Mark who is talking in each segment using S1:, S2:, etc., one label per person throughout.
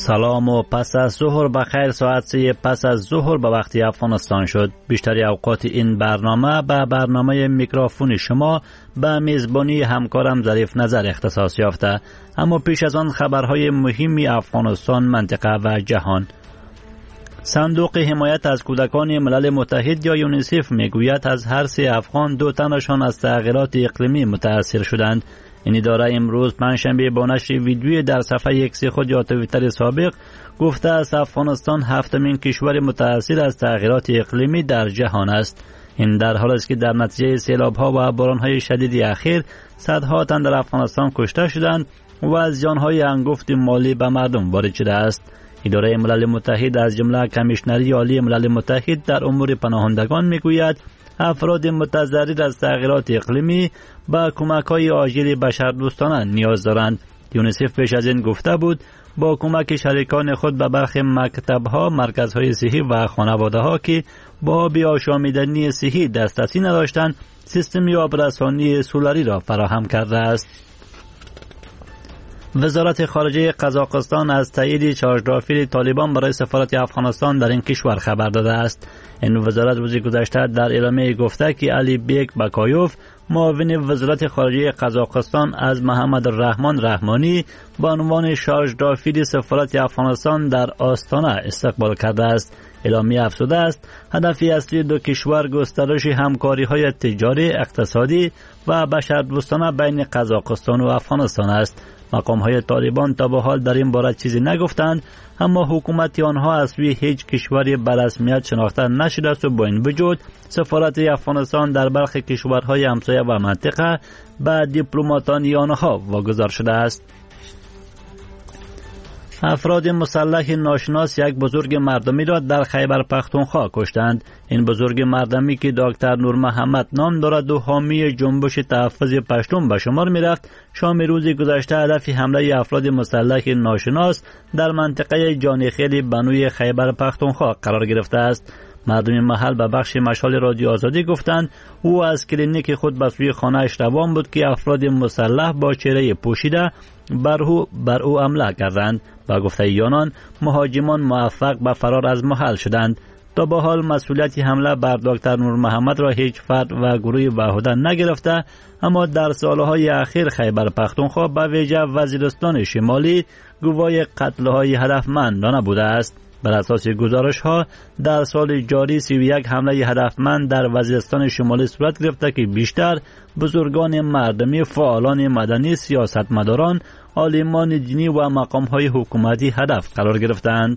S1: سلام و پس از ظهر بخیر. ساعت 3 پس از ظهر به وقت افغانستان شد. بیشتر اوقات این برنامه به برنامه میکروفون شما به میزبانی همکارم ظریف نظر اختصاص یافته. اما پیش از آن خبرهای مهمی افغانستان، منطقه و جهان. صندوق حمایت از کودکان ملل متحد یا یونیسف میگوید از هر 3 افغان 2 تنشان از تغییرات اقلیمی متاثر شدند. این اداره امروز پنجشنبه با نشر ویدیویی در صفحه ایکس خود یا توییتر سابق گفته است افغانستان 7مین کشور متاثر از تغییرات اقلیمی در جهان است. این در حالی است که در نتیجه سیلاب‌ها و باران‌های شدید اخیر صدها تن در افغانستان کشته شدند و زیان‌های انگفت مالی به مردم وارد شده است. اداره ملل متحد از جمله کمیشنری عالی ملل متحد در امور پناهندگان میگوید افراد متضرر از تغییرات اقلیمی با کمک‌های عاجل بشردوستانه نیاز دارند. یونیسف پیش از این گفته بود با کمک شریکان خود به برخی مکتب‌ها، مرکزهای صحی و خانواده‌ها که با آب آشامیدنی صحی دسترسی نداشتند، سیستم آبرسانی سولاری را فراهم کرده است. وزارت خارجه قزاقستان از تایید چارج‌رافیل طالبان برای سفارت افغانستان در این کشور خبر داده است. این وزارت روز گذشته در اعلامیه گفته که علی بیک بکایوف، معاون وزارت خارجه قزاقستان، از محمد الرحمن رحمانی به عنوان چارج‌رافیل سفارت افغانستان در آستانه استقبال کرده است. اعلامیه افزوده است هدف اصلی دو کشور گسترش همکاری‌های تجاری، اقتصادی و بشردوستانه بین قزاقستان و افغانستان است. مقام‌های طالبان تا به حال در این باره چیزی نگفتند، اما حکومت آنها از سوی هیچ کشوری به رسمیت شناخته نشده است و با این وجود سفارت افغانستان در برخی کشورهای همسایه و منطقه به دیپلماتان آنها واگذار شده است. افراد مسلح ناشناس یک بزرگ مردمی را در خیبر پختونخوا کشتند. این بزرگ مردمی که دکتر نور محمد نام دارد و حامی جنبش تحفظ پشتون به شمار می رفت، شام روز گذشته هدف حمله افراد مسلح ناشناس در منطقه جانیخیل بنوی خیبر پختونخوا قرار گرفته است. مردم محل به بخش مشال رادیو آزادی گفتند او از کلینیک خود به سوی خانه‌اش روان بود که افراد مسلح با چهره پوشیده بر او حمله کردند. با گفته آنان مهاجمان موفق به فرار از محل شدند. تا به حال مسئولیت حمله بر دکتر نور محمد را هیچ فرد و گروه به عهده نگرفته، اما در سالهای اخیر خیبر پختونخوا به ویژه وزیرستان شمالی گواه قتل‌های هدفمندانه بوده است. بر اساس گزارش‌ها در سال جاری 31 حمله هدفمند در وزیرستان شمالی صورت گرفته که بیشتر بزرگان مردمی، فعالان مدنی، سیاستمداران، عالمان دینی و مقام‌های حکومتی هدف قرار گرفتند.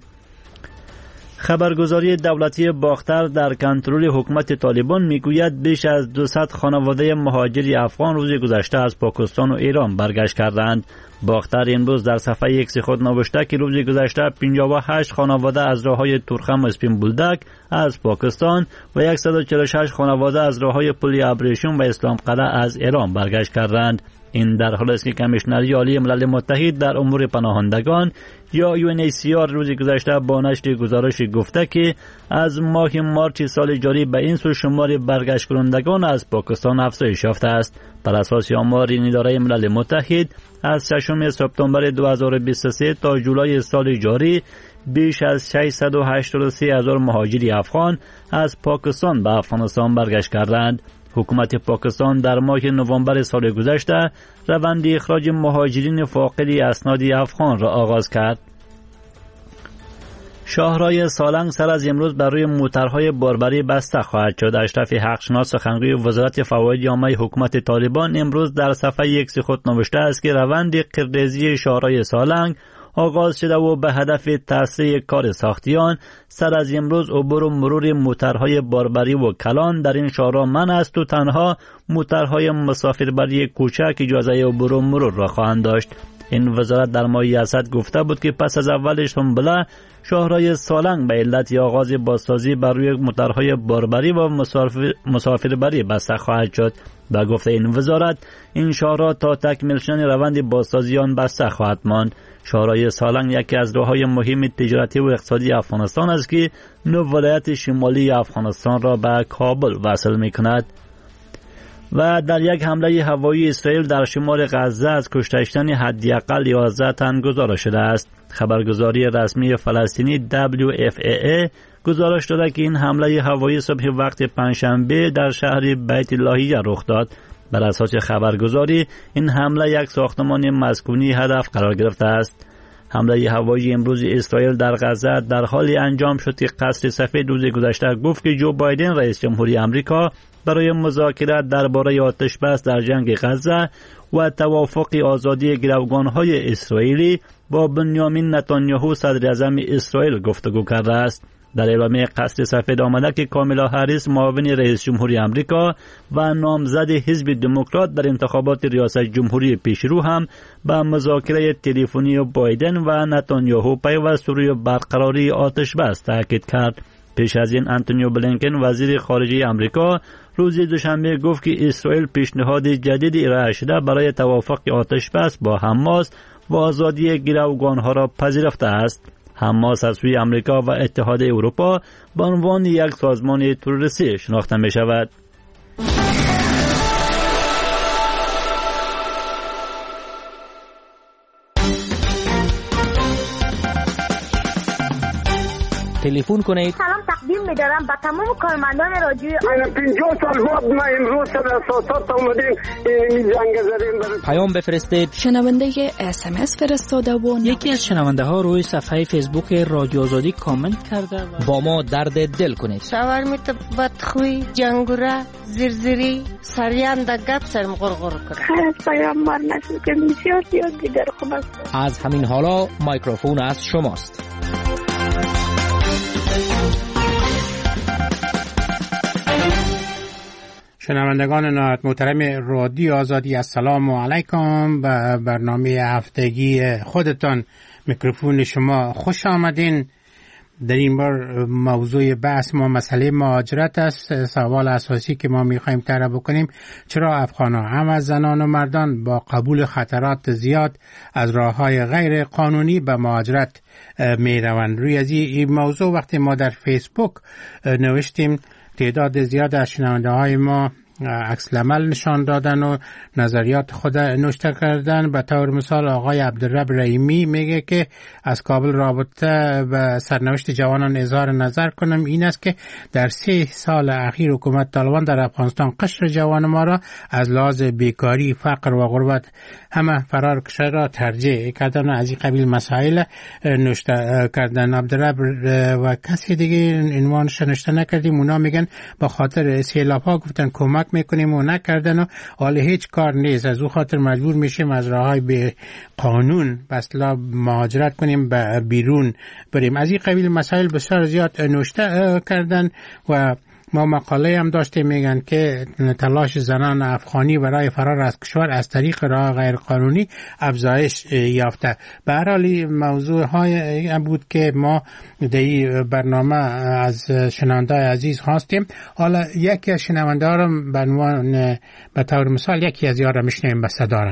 S1: خبرگزاری دولتی باختر در کنترل حکومت طالبان میگوید بیش از 200 خانواده مهاجر افغان روز گذشته از پاکستان و ایران برگشت کردند. باختر امروز در صفحه ایکس خود نوشته که روز گذشته 58 خانواده از راههای تورخم و اسپین بولدک از پاکستان و 146 خانواده از راههای پل ابریشم و اسلام قلعه از ایران برگشت کردند. این در حالی است که کمیشنری عالی ملل متحد در امور پناهندگان یا UNHCR روز گذشته با نشر گزارش گفته که از ماه مارچ سال جاری به این سو شمار برگشت کنندگان از پاکستان افزایش یافته است. بر اساس آمار این اداره ملل متحد از 6 سپتامبر 2023 تا جولای سال جاری بیش از 683,000 مهاجر افغان از پاکستان به افغانستان برگشت کردند. حکومت پاکستان در ماه نوامبر سال گذشته روند اخراج مهاجرین فاقد اسناد افغان را آغاز کرد. شاهراه سالنگ سر از امروز بر روی موترهای باربری بسته خواهد شد. اشرف حقشناس سخنگوی وزارت فواید عامه حکومت طالبان امروز در صفحه ایکس خود نوشته است که روند قرضی شاهراه سالنگ آغاز شده و به هدف تسریع کار ساختیان سر از امروز عبور و مرور موترهای باربری و کلان در این شاهراه منع است و تنها موترهای مسافربری کوچک اجازه عبور و مرور را خواهند داشت. این وزارت در ماه اسد گفته بود که پس از اول سنبله شاهراه سالنگ به علت آغاز بازسازی بر روی موترهای باربری و مسافربری بسته خواهد شد. با گفته این وزارت این شاهراه تا تکمیل شدن روند بازسازی آن بسته خواهد ماند. شاهراه سالنگ یکی از راههای مهم تجارتی و اقتصادی افغانستان است که 9 ولایت شمالی افغانستان را به کابل وصل می‌کند. و در یک حمله هوایی اسرائیل در شمال غزه از کشته شدن حداقل 11 تن گزارش شده است. خبرگزاری رسمی فلسطینی WFAA گزارش داده که این حمله هوایی صبح وقت پنجشنبه در شهر بیت لاهیه رخ داد. بر اساس خبرگزاری این حمله یک ساختمان مسکونی هدف قرار گرفته است. حمله هوایی امروز اسرائیل در غزه در حالی انجام شد که قصر سفید روز گذشته گفت که جو بایدن رئیس جمهوری آمریکا برای مذاکرات درباره آتش بس در جنگ غزه و توافق آزادی گروگان‌های اسرائیلی با بنیامین نتانیاهو صدر اعظم اسرائیل گفتگو کرده است. در اعلامیه قصر سفید آمده که کامالا هریس معاون رئیس جمهوری آمریکا و نامزد حزب دموکرات در انتخابات ریاست جمهوری پیشرو هم به مذاکره تلفنی بایدن و نتانیاهو پیوست روی برقراری آتش بس تاکید کرد. پیش از این آنتونی بلینکن وزیر خارجه آمریکا روز دوشنبه گفت که اسرائیل پیشنهاد جدیدی ارائه شده برای توافق آتش بس با حماس و آزادی گروگان‌ها را پذیرفته است. حماس از سوی آمریکا و اتحاد اروپا به عنوان یک سازمان تروریستی شناخته می شود.
S2: تلفن کنید.
S3: سلام تقدیم می‌دارم به تمام کارمندان رادیو.
S4: 50 سال بعد ما امروز در اساسات اومدیم این جنگ زدیم.
S2: پیام بفرستید.
S5: شنونده SMS فرستاده و
S2: یکی از شنونده ها روی صفحه فیسبوک رادیو آزادی کامنت کرده با ما درد دل کنید.
S6: شاورمیت بدخوی جنگوره زرزری سریان د گپ سرم غرغر کرد.
S3: خیر پیام مار نشد که بسیار دیگر خوب است.
S2: از همین حالا میکروفون از شماست.
S7: شنوندگان نهایت محترم رادیو آزادی، السلام علیکم. به برنامه هفتگی خودتان میکروفون شما خوش آمدین. در این بار موضوع بحث ما مسئله مهاجرت است. سوال اساسی که ما میخوایم طرح بکنیم: چرا افغان‌ها هم از زنان و مردان با قبول خطرات زیاد از راه‌های غیر قانونی به مهاجرت میروند؟ روی از این موضوع وقتی ما در فیسبوک نوشتیم، تعداد زیاد از شنونده‌های ما عکس العمل نشان دادن و نظریات خود نوشته کردن. به طور مثال آقای عبدالرب رحیمی میگه که از کابل رابطه به سرنوشت جوانان اظهار نظر کنم. این است که در 3 سال اخیر حکومت طالبان در افغانستان قشر جوان ما را از لحاظ بیکاری، فقر و غربت همه فرار کشور را ترجیح کردن. از این قبیل مسائل نوشته کردن. عبدالرب و کسی دیگه عنوانش نوشته نکردیم، اونا میگن به خاطر سیلاب‌ها گفتن کمک میکنیم و نکردن و حالا هیچ کار نیست، از او خاطر مجبور میشیم از راههای به قانون به اصطلاح مهاجرت کنیم، به بیرون بریم. از این قبیل مسائل بسیار زیاد نوشته کردن و ما مقاله هم داشتیم میگن که تلاش زنان افغانی برای فرار از کشور از طریق راه غیر قانونی افزایش یافته. به هر حال موضوع های بود که ما در این برنامه از شنونده عزیز خواستیم. حالا یکی از شنونده ها رو به عنوان به طور مثال یکی از یارا میشنیم به صدا.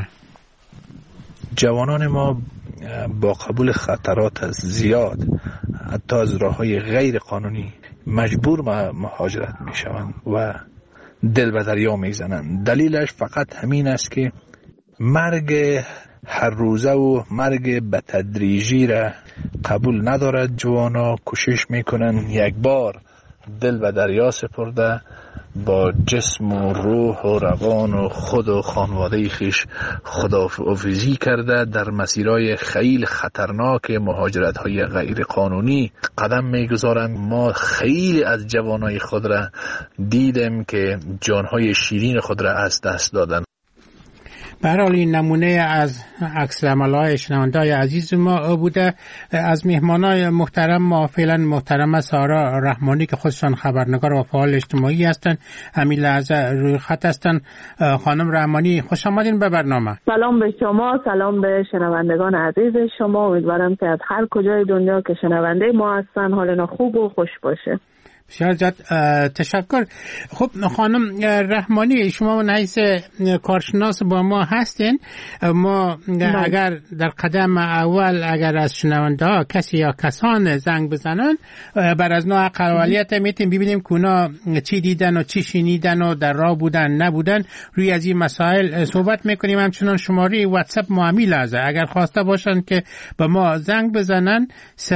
S8: جوانان ما با قبول خطرات زیاد حتی از راه‌های غیر قانونی مجبور مهاجرت می شوند و دل به دریا می زنند. دلیلش فقط همین است که مرگ هر روزه و مرگ به تدریجی را قبول ندارد. جوانا کوشش می کنند یک بار دل به دریا سپرده با جسم و روح و روان و خود و خانواده خیش خداحافظی کرده در مسیرهای خیلی خطرناک مهاجرت های غیر قانونی قدم میگذارند. ما خیلی از جوانای خود را دیدیم که جانهای شیرین خود را از دست دادن.
S7: به هر حال این نمونه از عکس العمل‌های شنونده‌های عزیز ما بوده. از مهمانای محترم ما فعلا محترمه سارا رحمانی که خودشان خبرنگار و فعال اجتماعی هستند همین لحظه روی خط هستند. خانم رحمانی خوش آمدین به برنامه.
S9: سلام به شما، سلام به شنوندگان عزیز شما. امیدوارم که از هر کجای دنیا که شنونده ما هستن حال خوب و خوش باشه.
S7: بسیار زیاد تشکر. خب خانم رحمانی، شما من حیث کارشناس با ما هستین. ما اگر در قدم اول اگر از شنونده ها کسی یا کسان زنگ بزنن، بر از نوع اقلیت میتیم ببینیم که اونا چی دیدن و چی شنیدن و در راه بودن نبودن. روی از این مسائل صحبت میکنیم. همچنان شماره واتساپ معامی لازه اگر خواسته باشن که به ما زنگ بزنن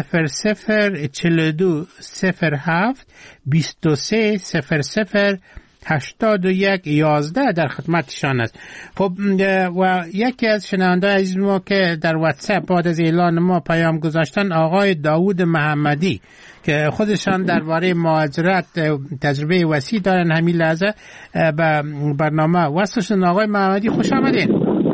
S7: 0042 07 23 00 81 11 در خدمتشان است. خب و یکی از شنونده‌های عزیز ما که در واتساپ بعد از اعلان ما پیام گذاشتن، آقای داوود محمدی که خودشان درباره مهاجرت تجربه وسیع دارن، همین لحظه به برنامه وصلشون. آقای محمدی خوش آمدین.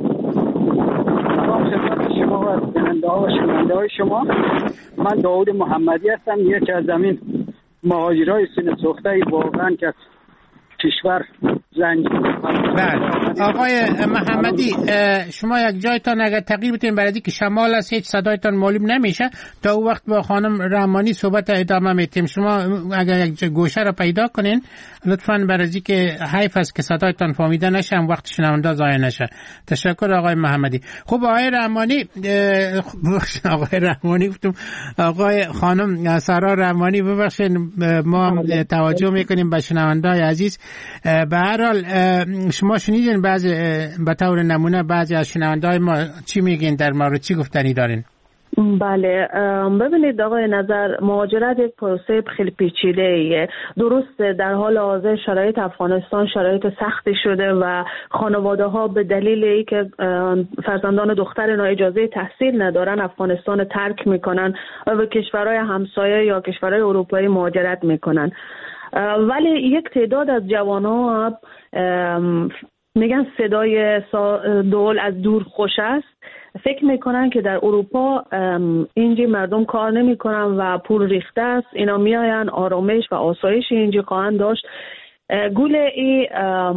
S10: شنونده شما، من داوود محمدی هستم، یکی از زمین مهاجرای سینه سوخته واقعا که کشور زنگ.
S7: بله آقای محمدی، شما یک جایتان اگر تغییر بدین برای که شمال است هیچ صدایتان معلوم نمیشه. تا اون وقت با خانم رحمانی صحبت ادامه میتیم. شما اگر یک گوشه را پیدا کنین لطفاً برای که حیف است که صدایتان فهمیده نشه، وقت شنونده ضایع نشه. تشکر آقای محمدی. خب آقای رحمانی، آقای رحمانی گفتم آقای خانم سارا رحمانی، ببخشید ما توجه میکنیم به شنونده‌های عزیز. به هر حال شما شنیدین بعضی به طور نمونه بعضی از شنونده‌های ما چی میگین در مورد چی گفتنی دارین؟
S9: بله ببینید آقای نظر، مهاجرت یک پروسه خیلی پیچیده ایه. درست در حال حاضر شرایط افغانستان شرایط سختی شده و خانواده ها به دلیل اینکه فرزندان دختر اینا اجازه تحصیل ندارن افغانستان ترک میکنن و به کشورهای همسایه یا کشورهای اروپایی مهاجرت میکنن. ولی یک تعداد از جوان‌ها میگن صدای دول از دور خوش است. فکر میکنن که در اروپا اینجا مردم کار نمیکنن و پول ریخته است، اینا میاین آرامش و آسایش اینجا خواهند داشت. گول ای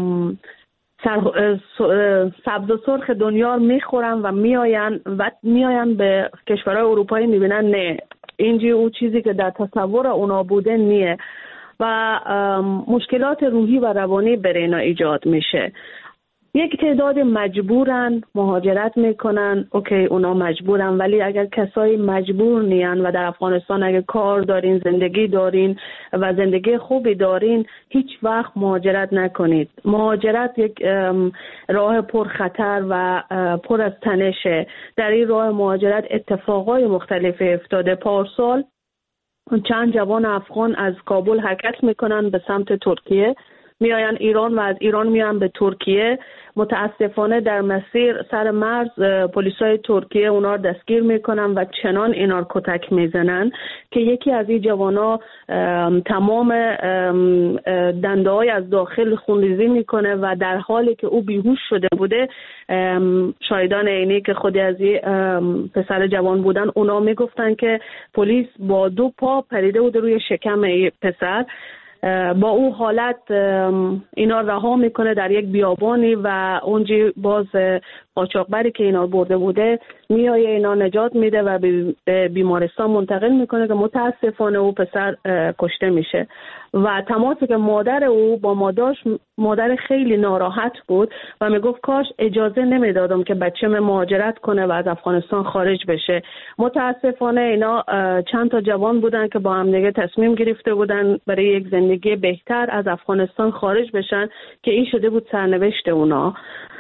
S9: سبز و سرخ دنیا میخورن و میاین به کشورهای اروپایی میبینن نه، اینجا اون چیزی که در تصور اونا بوده نیه و مشکلات روحی و روانی برای اینا ایجاد میشه. یک تعداد مجبورن مهاجرت میکنن، اوکی اونا مجبورن، ولی اگر کسایی مجبور نیان و در افغانستان اگر کار دارین، زندگی دارین و زندگی خوبی دارین، هیچ وقت مهاجرت نکنید. مهاجرت یک راه پر خطر و پر از تنشه. در این راه مهاجرت اتفاقای مختلفی افتاده. پارسال چند جوان افغان از کابل حرکت میکنن به سمت ترکیه، میاین ایران و از ایران میان به ترکیه. متاسفانه در مسیر سر مرز پلیسای ترکیه اونا رو دستگیر میکنن و چنان اینا رو کتک میزنن که یکی از این جوانا تمام دنده‌های از داخل خونریزی میکنه و در حالی که او بیهوش شده بوده، شاهدان عینی که خود از این پسر جوان بودن اونا میگفتن که پلیس با 2 پا پریده بود روی شکم این پسر. با او حالت اینا رها میکنه در یک بیابانی و اونجا باز قاچاقبری که اینا برده بوده میایه اینا نجات میده و به بیمارستان منتقل میکنه که متاسفانه او پسر کشته میشه و تماسی که مادر او با ما داشت، مادر خیلی ناراحت بود و میگفت کاش اجازه نمیدادم که بچه‌م مهاجرت کنه و از افغانستان خارج بشه. متاسفانه اینا چند تا جوان بودن که با هم دیگه تصمیم گرفته بودن برای یک زندگی بهتر از افغانستان خارج بشن که این شده بود سرنوشت اونا.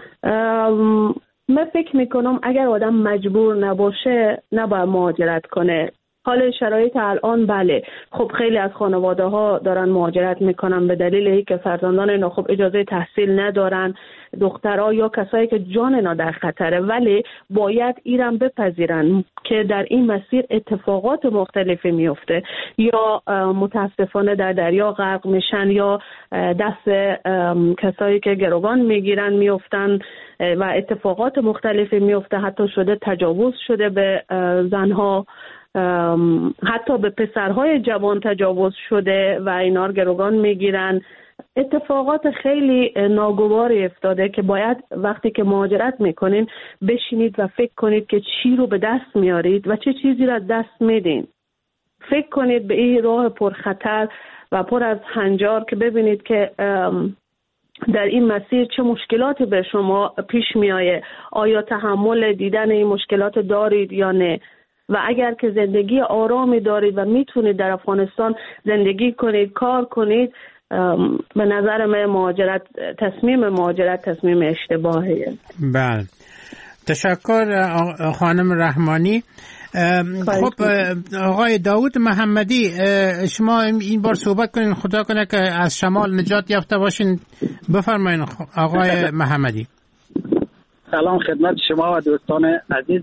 S9: من فکر میکنم اگر آدم مجبور نباشه نباید مهاجرت کنه. حال شرایط الان بله، خب خیلی از خانواده ها دارن مهاجرت میکنن به دلیل اینکه فرزندان اینا خب اجازه تحصیل ندارن، دخترها یا کسایی که جان اینا در خطره، ولی باید ایران بپذیرن که در این مسیر اتفاقات مختلفی میفته، یا متاسفانه در دریا غرق میشن یا دست کسایی که گروگان میگیرن میفتن و اتفاقات مختلفی میفته. حتی شده تجاوز شده به زنها، حتی به پسرهای جوان تجاوز شده و اینا رو گروگان میگیرن. اتفاقات خیلی ناگواری افتاده که باید وقتی که مهاجرت میکنین بشینید و فکر کنید که چی رو به دست میارید و چه چیزی رو دست میدین. فکر کنید به این راه پرخطر و پر از هنجار که ببینید که در این مسیر چه مشکلاتی به شما پیش می آید. آیا تحمل دیدن این مشکلات دارید یا نه؟ و اگر که زندگی آرامی دارید و میتونید در افغانستان زندگی کنید، کار کنید، به نظر من تصمیم مهاجرت تصمیم اشتباهیه.
S7: بله، تشکر خانم رحمانی. خب آقای داود محمدی، شما این بار صحبت کنین، خدا کنه که از شمال نجات یافته باشین. بفرمایین آقای محمدی.
S10: سلام خدمت شما و دوستان عزیز.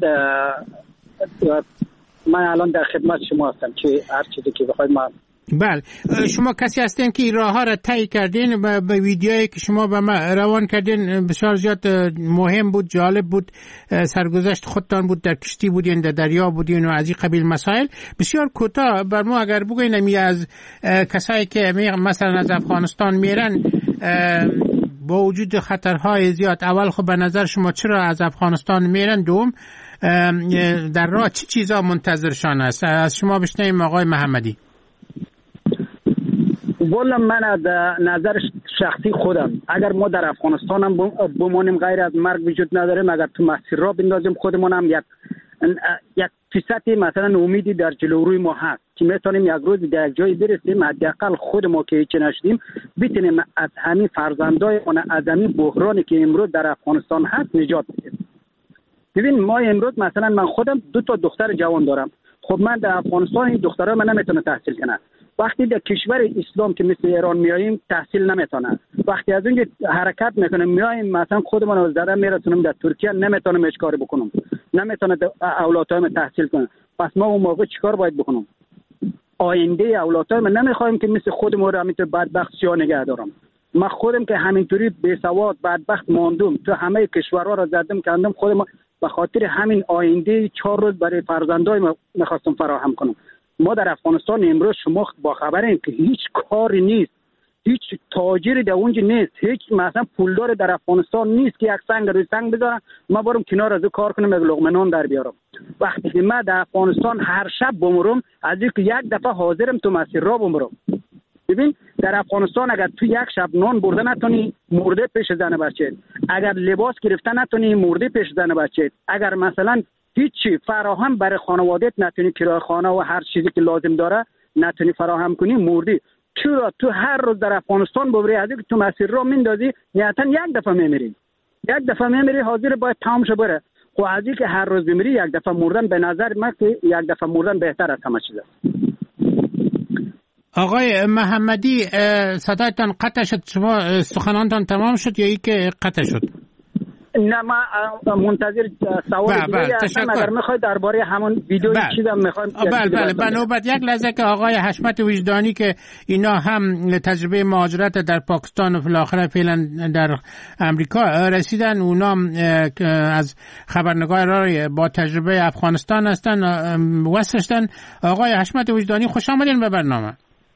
S10: من الان در خدمت شما هستم که هر چیزی که بخواید ما.
S7: بله، شما کسی هستین که راه ها را طی کردین و به ویدیویی که شما به ما روان کردین بسیار زیاد مهم بود، جالب بود. سرگذشت خودتان بود، در کشتی بودین، در دریا بودین و از این قبیل مسائل. بسیار کوتاه بر ما اگر بگوین از کسایی که مثلا از افغانستان میرن با وجود خطرهای زیاد، اول خب به نظر شما چرا از افغانستان میرن؟ دوم در راه چی چیزا منتظرشان است؟ از شما بشنویم آقای محمدی.
S10: والا من از نظر شخصی خودم، اگر ما در افغانستان هم بمانیم غیر از مرگ وجود نداریم، اگر تو مسیر را بندازیم خودمون هم یک فیصدی مثلا امیدی در جلوی ما هست که میتونیم یک روز در جایی برسیم، حداقل خود ما که هیچ نشدیم بتونیم از همین فرزندایمون، از همین بحرانی که امروز در افغانستان هست نجات بدیم. ببین ما امروز مثلا من خودم 2 دختر جوان دارم. خب من در افغانستان این دخترها من نمیتونه تحصیل کنن. وقتی در کشور اسلام که مثل ایران میاییم تحصیل نمیتونن. وقتی از اونجا حرکت میکنیم میاییم مثلا خودمون رو زدن میرسونیم در ترکیه، نمیتونم هیچ کاری بکنم، نمیتونه اولادام تحصیل کنن. پس ما اون موقع چیکار باید بکنم؟ آینده اولادام نمیخوایم که مثل خودمون رو همینطور بدبخت سیاه نگه دارم. ما خودم که همینطوری بیسواد بدبخت ماندم، تو همه کشورها رو زدم کندم، خودم به خاطر همین آینده 4 روز برای فرزندای ما میخواستم فراهم کنم. ما در افغانستان امروز شما با خبرین که هیچ کاری نیست، هیچ تاجری در اونجا نیست، هیچ مثلا پولدار در افغانستان نیست که یک سنگ روی سنگ بذارم ما برم کنار از کار کنم یک لقمه نان در بیارم. وقتی که من در افغانستان هر شب بمرم، از اینکه یک دفعه حاضرم تو مسیر را بمرم. ببین در افغانستان اگر تو یک شب نان برده نتونی، مرده پیش زن بچه، اگر لباس گرفته نتونی، مرده پیش زن بچه، اگر مثلا هیچی فراهم برای خانوادت نتونی، کرایه خانه و هر چیزی که لازم داره نتونی فراهم کنی، مردی. چرا تو هر روز در افغانستان ببری، از اینکه تو مسیر را میندازی نیاتن یک دفعه میمیری، یک دفعه میمیری، حاضر باید تمام شه بره. خب از اینکه هر روز بمیری یک دفعه مردن، به نظر من که یک دفعه مردن بهتر از همه چیز است.
S7: آقای محمدی صدایتان قطع شد، شما سخنانتان تمام شد یا ای که قطع شد؟
S10: نه ما منتظر سوال دیگه هستم. اگر میخواید درباره همون ویدیویی چیزم میخوایم.
S7: بله به نوبت یک لحظه که آقای حشمت وجدانی که اینا هم تجربه مهاجرت در پاکستان و بالاخره فعلا در امریکا رسیدن، اونا از خبرنگار رای با تجربه افغانستان هستن وصلشتن. آقای حشمت وجدانی خوش آمدین به برنامه.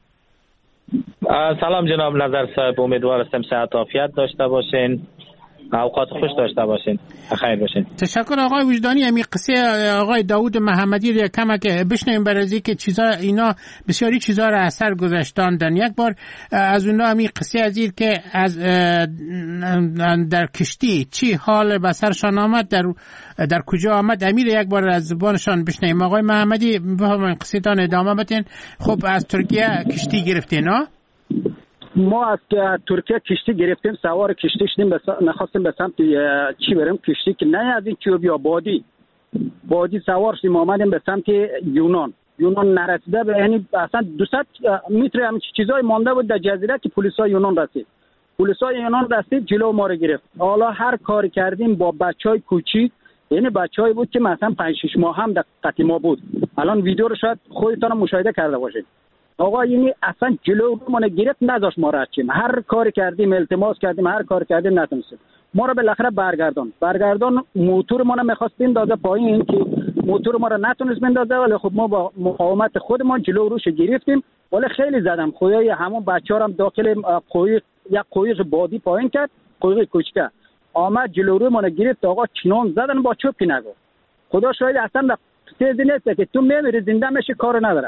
S11: سلام جناب نظر صاحب، امیدوار هستم صحت و عافیت داشته باشین، اوقات خوش داشته باشین، بخیر باشین.
S7: تشکر آقای وجدانی. امی قصه آقای داود محمدی رو کمک بشنویم برای که چیزا اینا بسیاری چیزا رو اثر گذاشتاندن. یک بار از اونا امی قصه ازیر که از در کشتی چی حال به سرشان آمد، در کجا آمد، امیر یک بار از زبانشان بشنویم. آقای محمدی بفرمایید، قصه تان ادامه بدین. خب از ترکیه کشتی گرفتین ها؟
S10: ما از ترکیه کشتی گرفتیم، سوار کشتی شدیم، نخواستیم به سمت چی بریم، کشتی که نه از این چوب یا بادی سوار شدیم، آمدیم به سمت یونان نرسیده به یعنی اصلا 200 متر هم چیزای مانده بود در جزیره که پلیسای یونان رسید جلو ما رو گرفت. حالا هر کاری کردیم با بچهای کوچیک، یعنی بچه‌ای بود که مثلا 5-6 ماه هم در قطی ما بود. الان ویدیو رو شاید خودتون مشاهده کرده باشید. آقا یعنی اصلا جلو ما گرفت، نذاشت ما رد شیم. هر کاری کردیم، التماس کردیم، هر کاری کردیم نتونستیم. ما رو بالاخره برگردان موتور ما رو می‌خواست بندازه پایین که موتور ما رو نتونست بندازه، ولی خب ما با مقاومت خودمان جلو روش گرفتیم. ولی خیلی زدم، خدای همون بچه‌ها هم داخل یک قویق بادی پایین کرد، قویق کوچیک آمد جلو رو ما رو گرفت. آقا چنان زدن با چوب که نگو. خدا شاید اصلا تیز نیست که تو میمیری زنده میشی، کار نداره.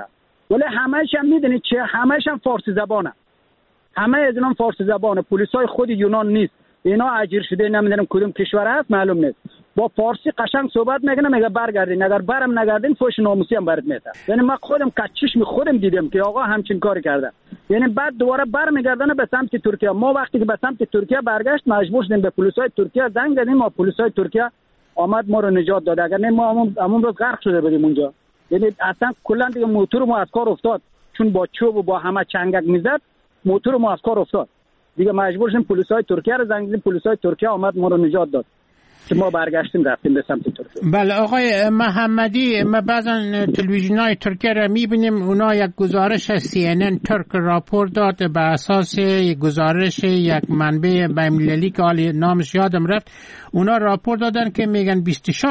S10: ولی همه‌ش هم میدونید چه، همه‌ش هم فارسی زبانه، همه از اینا فارسی زبانه. پلیسای خود یونان نیست، اینا اجیر شده، نمیدونم کدوم کشور است معلوم نیست، با فارسی قشنگ صحبت میکنه، میگه برگردین، اگر برم نگردین فوش ناموسی هم برات میده. یعنی من خودم کچشم خودم دیدم که آقا همچین کاری کرده. یعنی بعد دوباره برمیگردن به سمت ترکیه. ما وقتی که به سمت ترکیه برگشت مجبور شدیم به پلیسای ترکیه زنگ زدیم، ما پلیسای ترکیه آمد ما رو نجات داد، اگر نه ما همون روز غرق شده بودیم اونجا. یعنی اصلا کلا دیگه موتور ما از کار افتاد، چون با چوب و با همه چنگک میزد موتور ما از کار افتاد دیگه. مجبور شدیم پلیسای ترکیه رو زنگ زدیم، پلیسای ترکیه آمد ما رو نجات داد که ما برگشتیم رفتیم به سمت ترکیه.
S7: بله آقای محمدی، ما بعضا تلویزیون‌های ترکیه را می‌بینیم، اونا یک گزارش CNN ترک راپورت داد به اساس گزارش یک منبع بین‌المللی که حالی نامش یادم رفت، اونا راپورت دادن که میگن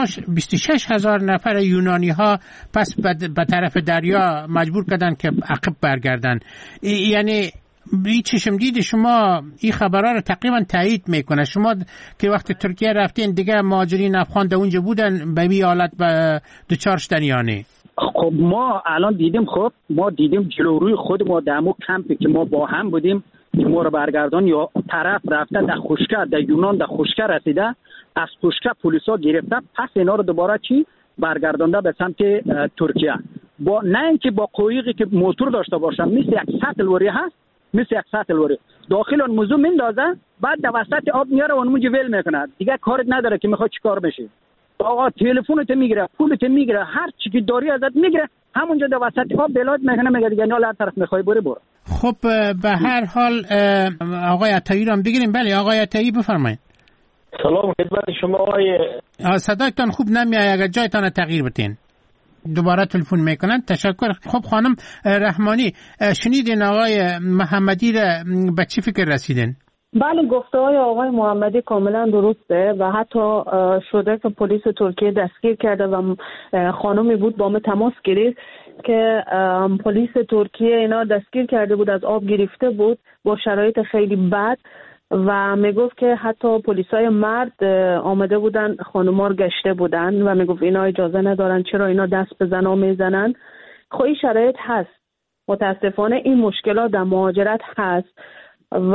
S7: 26,000 نفر یونانی ها پس به طرف دریا مجبور کردن که عقب برگردن. یعنی این چشم دید شما این خبرها رو تقریبا تایید میکنه. شما که وقتی ترکیه رفتین دیگه مهاجرین افغان در اونجا بودن به این حالت به دوچار شدن یا نه؟
S10: خب ما الان دیدیم، خب ما دیدیم جلو روی خود ما دمو کمپی که ما با هم بودیم که ما رو برگردان یا طرف رفته در خشکه، در یونان در خشکه رسیده، از خشکه پلیسا گرفته، پس اینا رو دوباره برگردانده به سمت ترکیه. با نه اینکه با قایقی که موتور داشته باشن، مثل یک سطل وری هست، مثل یک سطل وری داخل اون موضوع میندازه، بعد در وسط آب میاره اون موجه ول میکنه، دیگه کارت نداره که میخواد چیکار بشه. آقا تلفنت میگیره، پولت میگیره، هر چی که داری ازت میگیره، همونجا در وسط آب بلاد میکنه، میگه دیگه نه هر طرف میخوای برو.
S7: خب به هر حال آقای عطایی رو هم بگیریم. بله آقای عطایی بفرمایید.
S11: سلام خدمت شما آقای.
S7: صدایتان خوب نمیاد، اگر جایتان تغییر بدین. دوباره تلفن میکنن. تشکر. خب خانم رحمانی، شنیدین آقای محمدی را به چی فکر رسیدین؟
S9: بله گفته‌های آقای محمدی کاملا درسته و حتی شده که پلیس ترکیه دستگیر کرده و خانمی بود با ما تماس گرفت که پلیس ترکیه اینا دستگیر کرده بود، از آب گرفته بود با شرایط خیلی بد و میگفت که حتی پلیسای مرد آمده بودن خانوما رو گشته بودن و میگفت اینا اجازه ندارن، چرا اینا دست به زنا میزنن. خب این شرایط هست، متاسفانه این مشکلات در مهاجرت هست و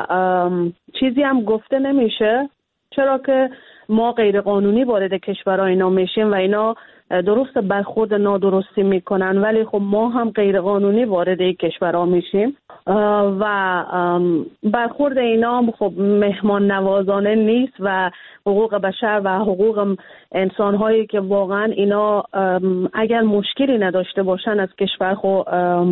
S9: چیزی هم گفته نمیشه، چرا که ما غیر قانونی وارد کشورهای اینا میشیم و اینا درست برخورد نادرستی میکنن، ولی خب ما هم غیر قانونی وارد این کشورها میشیم و برخورد اینا هم خب مهمان نوازانه نیست و حقوق بشر و حقوق انسانهایی که واقعا اینا اگر مشکلی نداشته باشن از کشور خب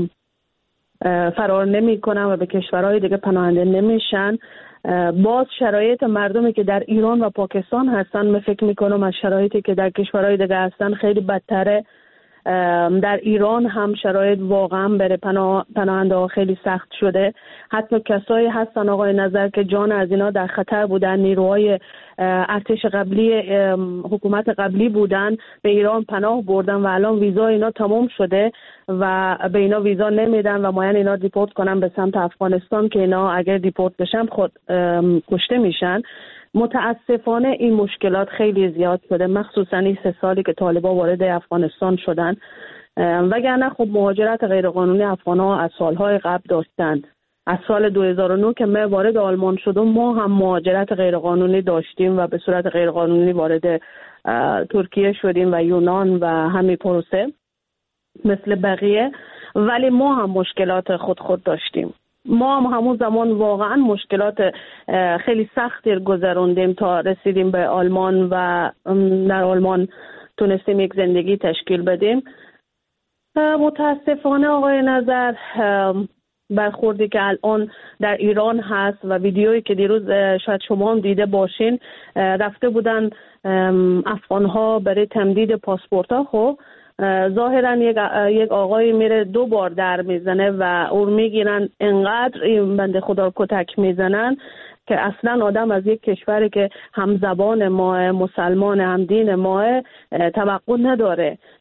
S9: فرار نمی کنن و به کشورهای دیگه پناهنده نمیشن. باز شرایط مردمی که در ایران و پاکستان هستن من فکر میکنم از شرایطی که در کشورهای دیگه هستن خیلی بدتره. در ایران هم شرایط واقعا برای پناهنده ها خیلی سخت شده. حتی کسایی هستن آقای نظر که جان از اینا در خطر بودن، نیروهای ارتش قبلی حکومت قبلی بودن به ایران پناه بردن و الان ویزا اینا تمام شده و به اینا ویزا نمیدن و ماین اینا دیپورت کنن به سمت افغانستان که اینا اگر دیپورت بشن خود کشته میشن. متاسفانه این مشکلات خیلی زیاد شده، مخصوصا این 3 سالی که طالبان وارد افغانستان شدن، وگرنه خب مهاجرت غیرقانونی افغان‌ها از سالهای قبل داشتن. از سال 2009 که ما وارد آلمان شدیم ما هم مهاجرت غیرقانونی داشتیم و به صورت غیرقانونی وارد ترکیه شدیم و یونان و همین پروسه مثل بقیه، ولی ما هم مشکلات خود داشتیم. ما هم همون زمان واقعا مشکلات خیلی سختی گذروندیم تا رسیدیم به آلمان و در آلمان تونستیم یک زندگی تشکیل بدیم. متاسفانه آقای نظر برخوردی که الان در ایران هست و ویدیویی که دیروز شاید شما هم دیده باشین، رفته بودن افغان‌ها برای تمدید پاسپورت‌ها. خب ظاهرا یک آقای میره 2 بار در میزنه و اون میگیرن، انقدر این بنده خدا کتک میزنن که اصلا آدم از یک کشوری که هم زبان ما مسلمان هم دین ما توقع نداره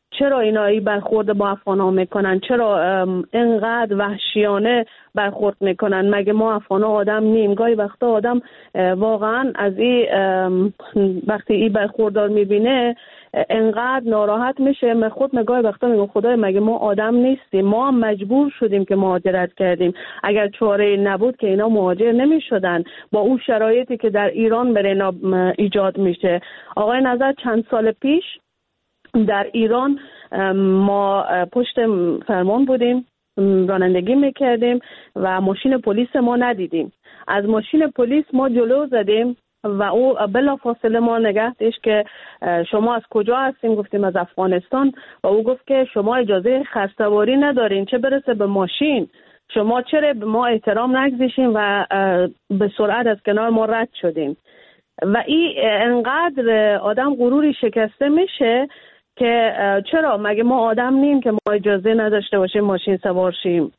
S9: چرا اینایی برخورد با افغان‌ها میکنن؟ چرا اینقدر وحشیانه برخورد میکنن؟ مگه ما افغان‌ها آدم نیم؟ گاهی وقتا آدم واقعا از این وقتی این برخوردار میبینه انقدر ناراحت میشه. خود گاهی وقتا میگم خدای مگه ما آدم نیستیم؟ ما هم مجبور شدیم که مهاجرت کردیم. اگر چاره نبود که اینا مهاجر نمیشدن با اون شرایطی که در ایران برای اینا ایجاد میشه. آقای نظر چند سال پیش در ایران ما پشت فرمان بودیم، رانندگی میکردیم و ماشین پلیس ما ندیدیم. از ماشین پلیس ما جلو زدیم و او بلافاصله ما نگه داشت که شما از کجا هستیم؟ گفتیم از افغانستان و او گفت که شما اجازه خرسواری ندارین، چه برسه به ماشین. شما چرا به ما احترام نگذاشتین و به سرعت از کنار ما رد شدین؟ و این انقدر آدم غروری شکسته میشه که چرا مگه ما آدم نیم که ما اجازه نداشته باشیم ماشین سوار شیم؟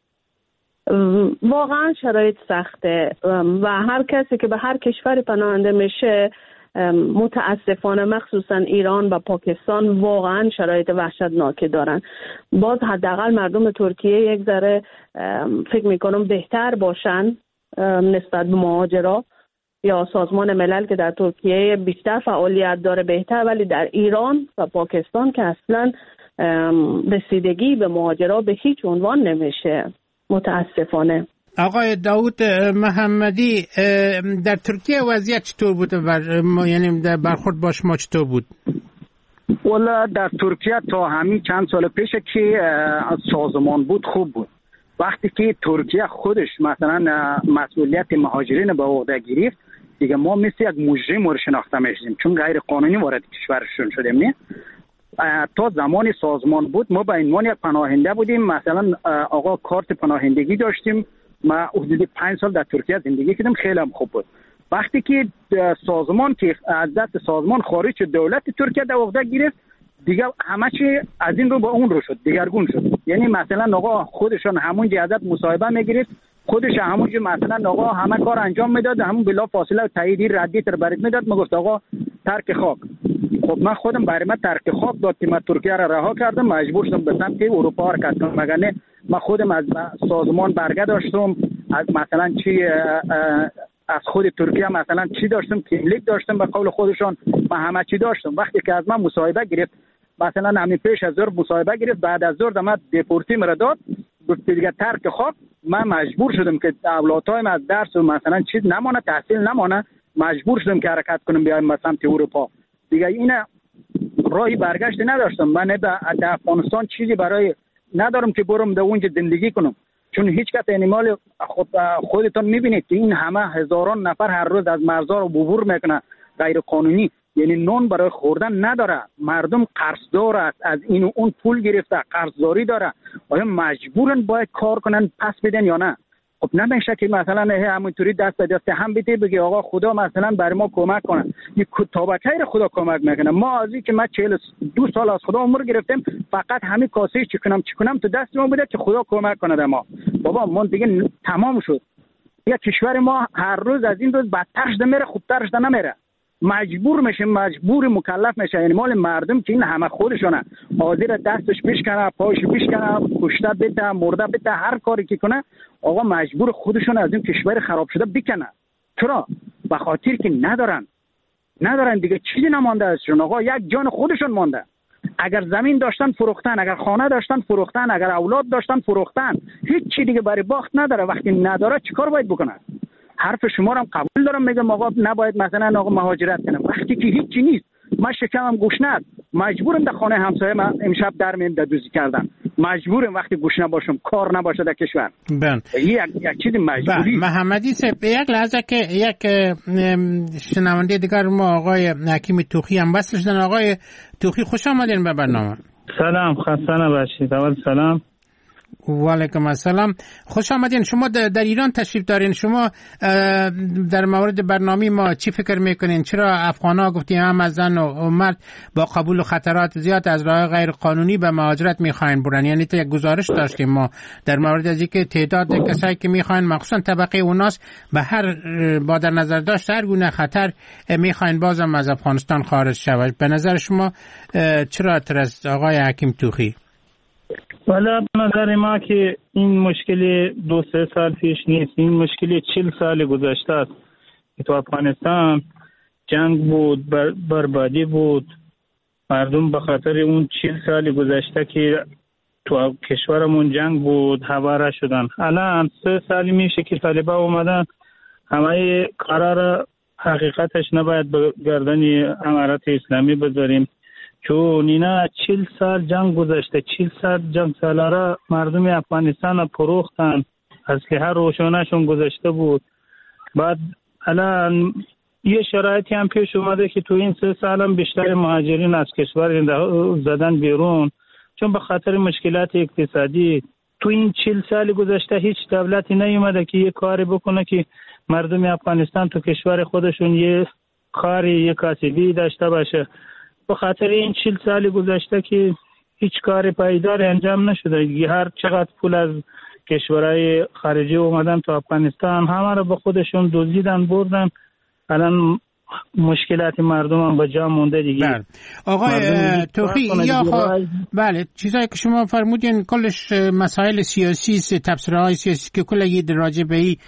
S9: واقعا شرایط سخته و هر کسی که به هر کشور پناهنده میشه متاسفانه مخصوصا ایران و پاکستان واقعا شرایط وحشتناکی دارن. باز حداقل مردم ترکیه یک ذره فکر میکنم بهتر باشن نسبت به مهاجرا یا سازمان ملل که در ترکیه بیشتر فعالیت داره بهتر، ولی در ایران و پاکستان که اصلا رسیدگی به مهاجرا به هیچ عنوان نمیشه متاسفانه.
S7: آقای داود محمدی، در ترکیه وضعیت چطور بود؟ یعنی در برخورد با شما چطور بود؟
S10: والا در ترکیه تا همین چند سال پیش که سازمان بود خوب بود. وقتی که ترکیه خودش مثلا مسئولیت مهاجرین به عهده گرفت دیگه ما مثل یک مجرم رو شناخته میشیم، چون غیر قانونی وارد کشورشون شدیم. نه تا زمان سازمان بود ما به عنوان یک پناهنده بودیم، مثلا آقا کارت پناهندگی داشتیم. ما حدود 5 سال در ترکیه زندگی کردم، خیلی هم خوب بود. وقتی که سازمان که از دست سازمان خارج شد، دولت ترکیه در عهده گرفت دیگه همه چی از این رو به اون رو شد، دیگرگون شد. یعنی مثلا آقا خودشون همون ازت مصاحبه میگرفت، خودش همون مثلا آقا همه کار انجام میداد، همون بلا فاصله تایید ردی تر برات میداد. میگفت آقا ترک خاک. خب من خودم برای من ترک خاک داد که من ترکیه را رها کردم، مجبور شدم به سمت اروپا حرکت کنم. مگر نه من خودم از سازمان برگه داشتم، از مثلا چی از خود ترکیه مثلا چی داشتم، کیملیک داشتم به قول خودشان، من همه چی داشتم. وقتی که از من مصاحبه گرفت، مثلا همین پیش از ظهر مصاحبه گرفت، بعد از ظهر من دپورتی مرا داد دیگه ترک خاک. من مجبور شدم که اولادایم از درس و مثلا چیز نمانه، تحصیل نمانه، مجبور شدم که حرکت کنم بیایم به سمت اروپا. دیگه این راهی برگشت نداشتم. من در افغانستان چیزی برای ندارم که برم در اونجا زندگی کنم، چون هیچ کس انیمال خودتون میبینید که این همه هزاران نفر هر روز از مرزها رو عبور میکنه غیر قانونی، یعنی نون برای خوردن نداره. مردم قرضدار است، از این و اون پول گرفته، قرضداری داره. آیا مجبورن باید کار کنن پس بدن یا نه؟ خب نمیشه که مثلا همونطوری دست به دست هم بده بگی آقا خدا مثلا برای ما کمک کنه. این کتابکی رو خدا کمک میکنه. ما از این که من 42 سال از خدا عمر گرفتم، فقط همین کاسه چی کنم تو دست ما بوده که خدا کمک کنه ما. بابا ما دیگه تمام شد. یا کشور ما هر روز از این روز بدترش میره، خوبترش نمیره. مجبور مکلف میشه. یعنی مال مردم که این همه خودشونه حاضر دستش بشکنه، پایش بشکنه، کشته بده، مرده بده، هر کاری که کنه آقا مجبور خودشون از این کشور خراب شده بکنه. چرا؟ به خاطر که ندارن دیگه، چیزی نمانده ازشون. آقا یک جان خودشون مانده. اگر زمین داشتن فروختن، اگر خانه داشتن فروختن، اگر اولاد داشتن فروختن. هیچ چی دیگه برای باخت نداره. وقتی نداره چیکار باید بکنه؟ حرف شما رو هم قبول دارم، میگم آقا نباید مثلا آقا مهاجرت کنم. وقتی که هیچی نیست، من شکمم گوشنه، مجبورم در خانه همسایه من امشب در میم دوزی کردن. مجبورم وقتی گوشنه باشم، کار نباشه در کشور. یک چیز مجبوری.
S7: محمدی صاحب یک لحظه که یک شنونده دیگر ما آقای حکیم توخی هم وصل شدن. آقای توخی خوش آمدین به برنامه.
S12: سلام، خسته نباشید. اول سلام
S7: و علیکم السلام. خوش آمدین. شما در ایران تشریف دارین. شما در مورد برنامه ما چی فکر میکنین؟ چرا افغان‌ها گفتیم هم از زن و مرد با قبول خطرات زیاد از راه غیر قانونی به مهاجرت میخواین برن؟ یعنی تا یک گزارش داشتیم ما در مورد از اینکه تعداد کسایی که میخواین مخصوصا طبقه اوناس به با در نظر داشت هر گونه خطر میخواین بازم از افغانستان خارج شود. به نظر شما چرا ترس آقای حکیم توخی؟
S12: والا به نظر ما که این مشکل 2-3 سال پیش نیست، این مشکل 40 سال گذشته است که تو افغانستان جنگ بود، بربادی بود، مردم به خاطر اون 40 سال گذشته که تو کشورمون جنگ بود هواره شدن. الان 3 سال میشه که طالبان اومدن، همه قرار حقیقتش نباید به گردن امارت اسلامی بذاریم، چون اینا 40 سال جنگ گذشته، 40 سال جنگ سالاره مردم افغانستان پروختن، اسلحه روشنشون گذشته بود. بعد الان یه شرایطی هم پیش اومده که تو این 3 سال هم بیشتر مهاجرین از کشور زدن بیرون، چون به خاطر مشکلات اقتصادی. تو این 40 سال گذشته هیچ دولتی نیومده که یه کاری بکنه که مردم افغانستان تو کشور خودشون یه کاری، یه کاسبی داشته باشه. به خاطر این 40 سال گذشته که هیچ کار پایدار انجام نشده. هر چقدر پول از کشورهای خارجی اومدن تو افغانستان همه رو به خودشون دزدیدن بردن. الان مشکلات مردم هم به جا مونده دیگه.
S7: بله. آقای توخی یا بله چیزایی که شما فرمودین کلش مسائل سیاسی، تفسیرهای سیاسی که کلی راجع به این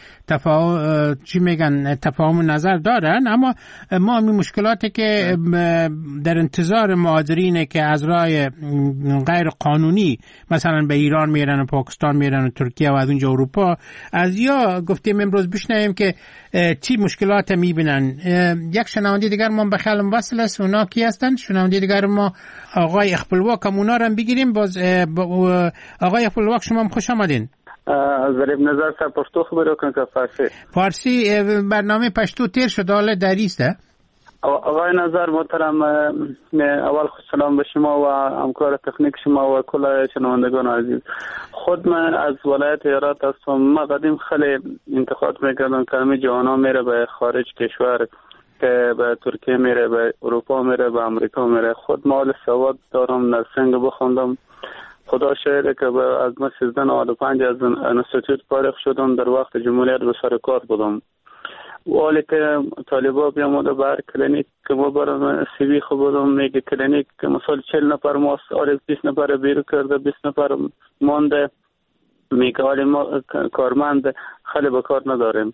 S7: تفاهم نظر دارن، اما ما این مشکلاتی که در انتظار مهاجرینه که از راه غیر قانونی مثلا به ایران میرن و پاکستان میرن و ترکیه و از اونجا اروپا، از یا گفتیم امروز بشنویم که چی مشکلات میبینن. یک شنونده دیگر ما به خیالم وصل است. اونا کی هستن؟ شنونده دیگر ما آقای خپلواک هم اونا رو هم بگیریم. باز آقای خپلواک شما هم خوش آمدین.
S13: ظریف نظر صاحب پشتو خبرو کن که
S7: فارسی برنامه پشتو تیر شد حالا دریسته.
S13: آقای نظر محترم، اول خوش سلام به شما و همکار تکنیک شما و کل شنوندگان عزیز. خود من از ولایت هرات هستم. ما قدیم خیلی انتقاد میکردم که همه جوانا میره به خارج کشور، که به ترکیه میره، به اروپا میره، به امریکا میره. خود مال سواد دارم، نرسنگ بخوندم. خدا شاید که از ما 1395 از انستیتوت فارغ شدم، در وقت جمهوریت به سر کار بودم. ولی که طالبا بیامده بر کلینیک که ما برام سیوی خودم میگه کلینیک که مثلا 40 نفر ما 20 نفر بیرو کرده، 20 نفر مانده، میگه ولی ما کارمند خیلی به کار نداریم.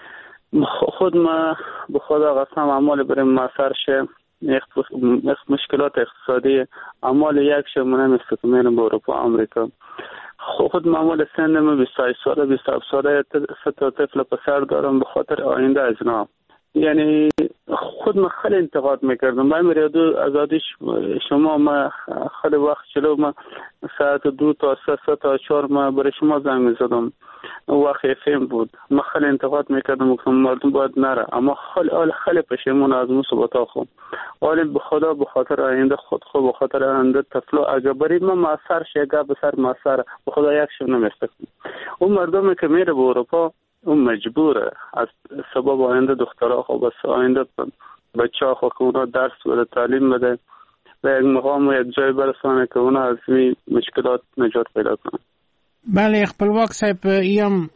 S13: خود ما به خدا قسم اعمال بریم مسر شه، مشکلات اقتصادی اعمال یک شه من مستقیما به اروپا امریکا. خود معمول سنم 28 ساله 27 ساله 3 تا طفل پسر دارم. به خاطر آینده از اینا یعنی خود من خیلی انتقاد میکردم. من میرادو ازادیش شما ما خیلی وقت چلو ما ساعت 2 تا 3 تا 4 ما برای شما زنگ میزدم، وقت فهم بود. من خیلی انتقاد میکردم که مردم باید نره، اما خیلی پشیمون از مصیبتا خود. ولی به خدا به خاطر آینده خود به خاطر آینده طفلو اگه برید ما معصر شیگه بسر معصر به خدا یک شو نمیستکم. اون مردمی که میره به اروپا اون مجبوره از سبب آینده دخترها خو بس آینده بچه ها خو که اونا درس بده، تعلیم بده و یک مقام و یک جای برسانه که اونا از این مشکلات نجات پیدا کنه.
S7: بله خپلواک صاحب، ایم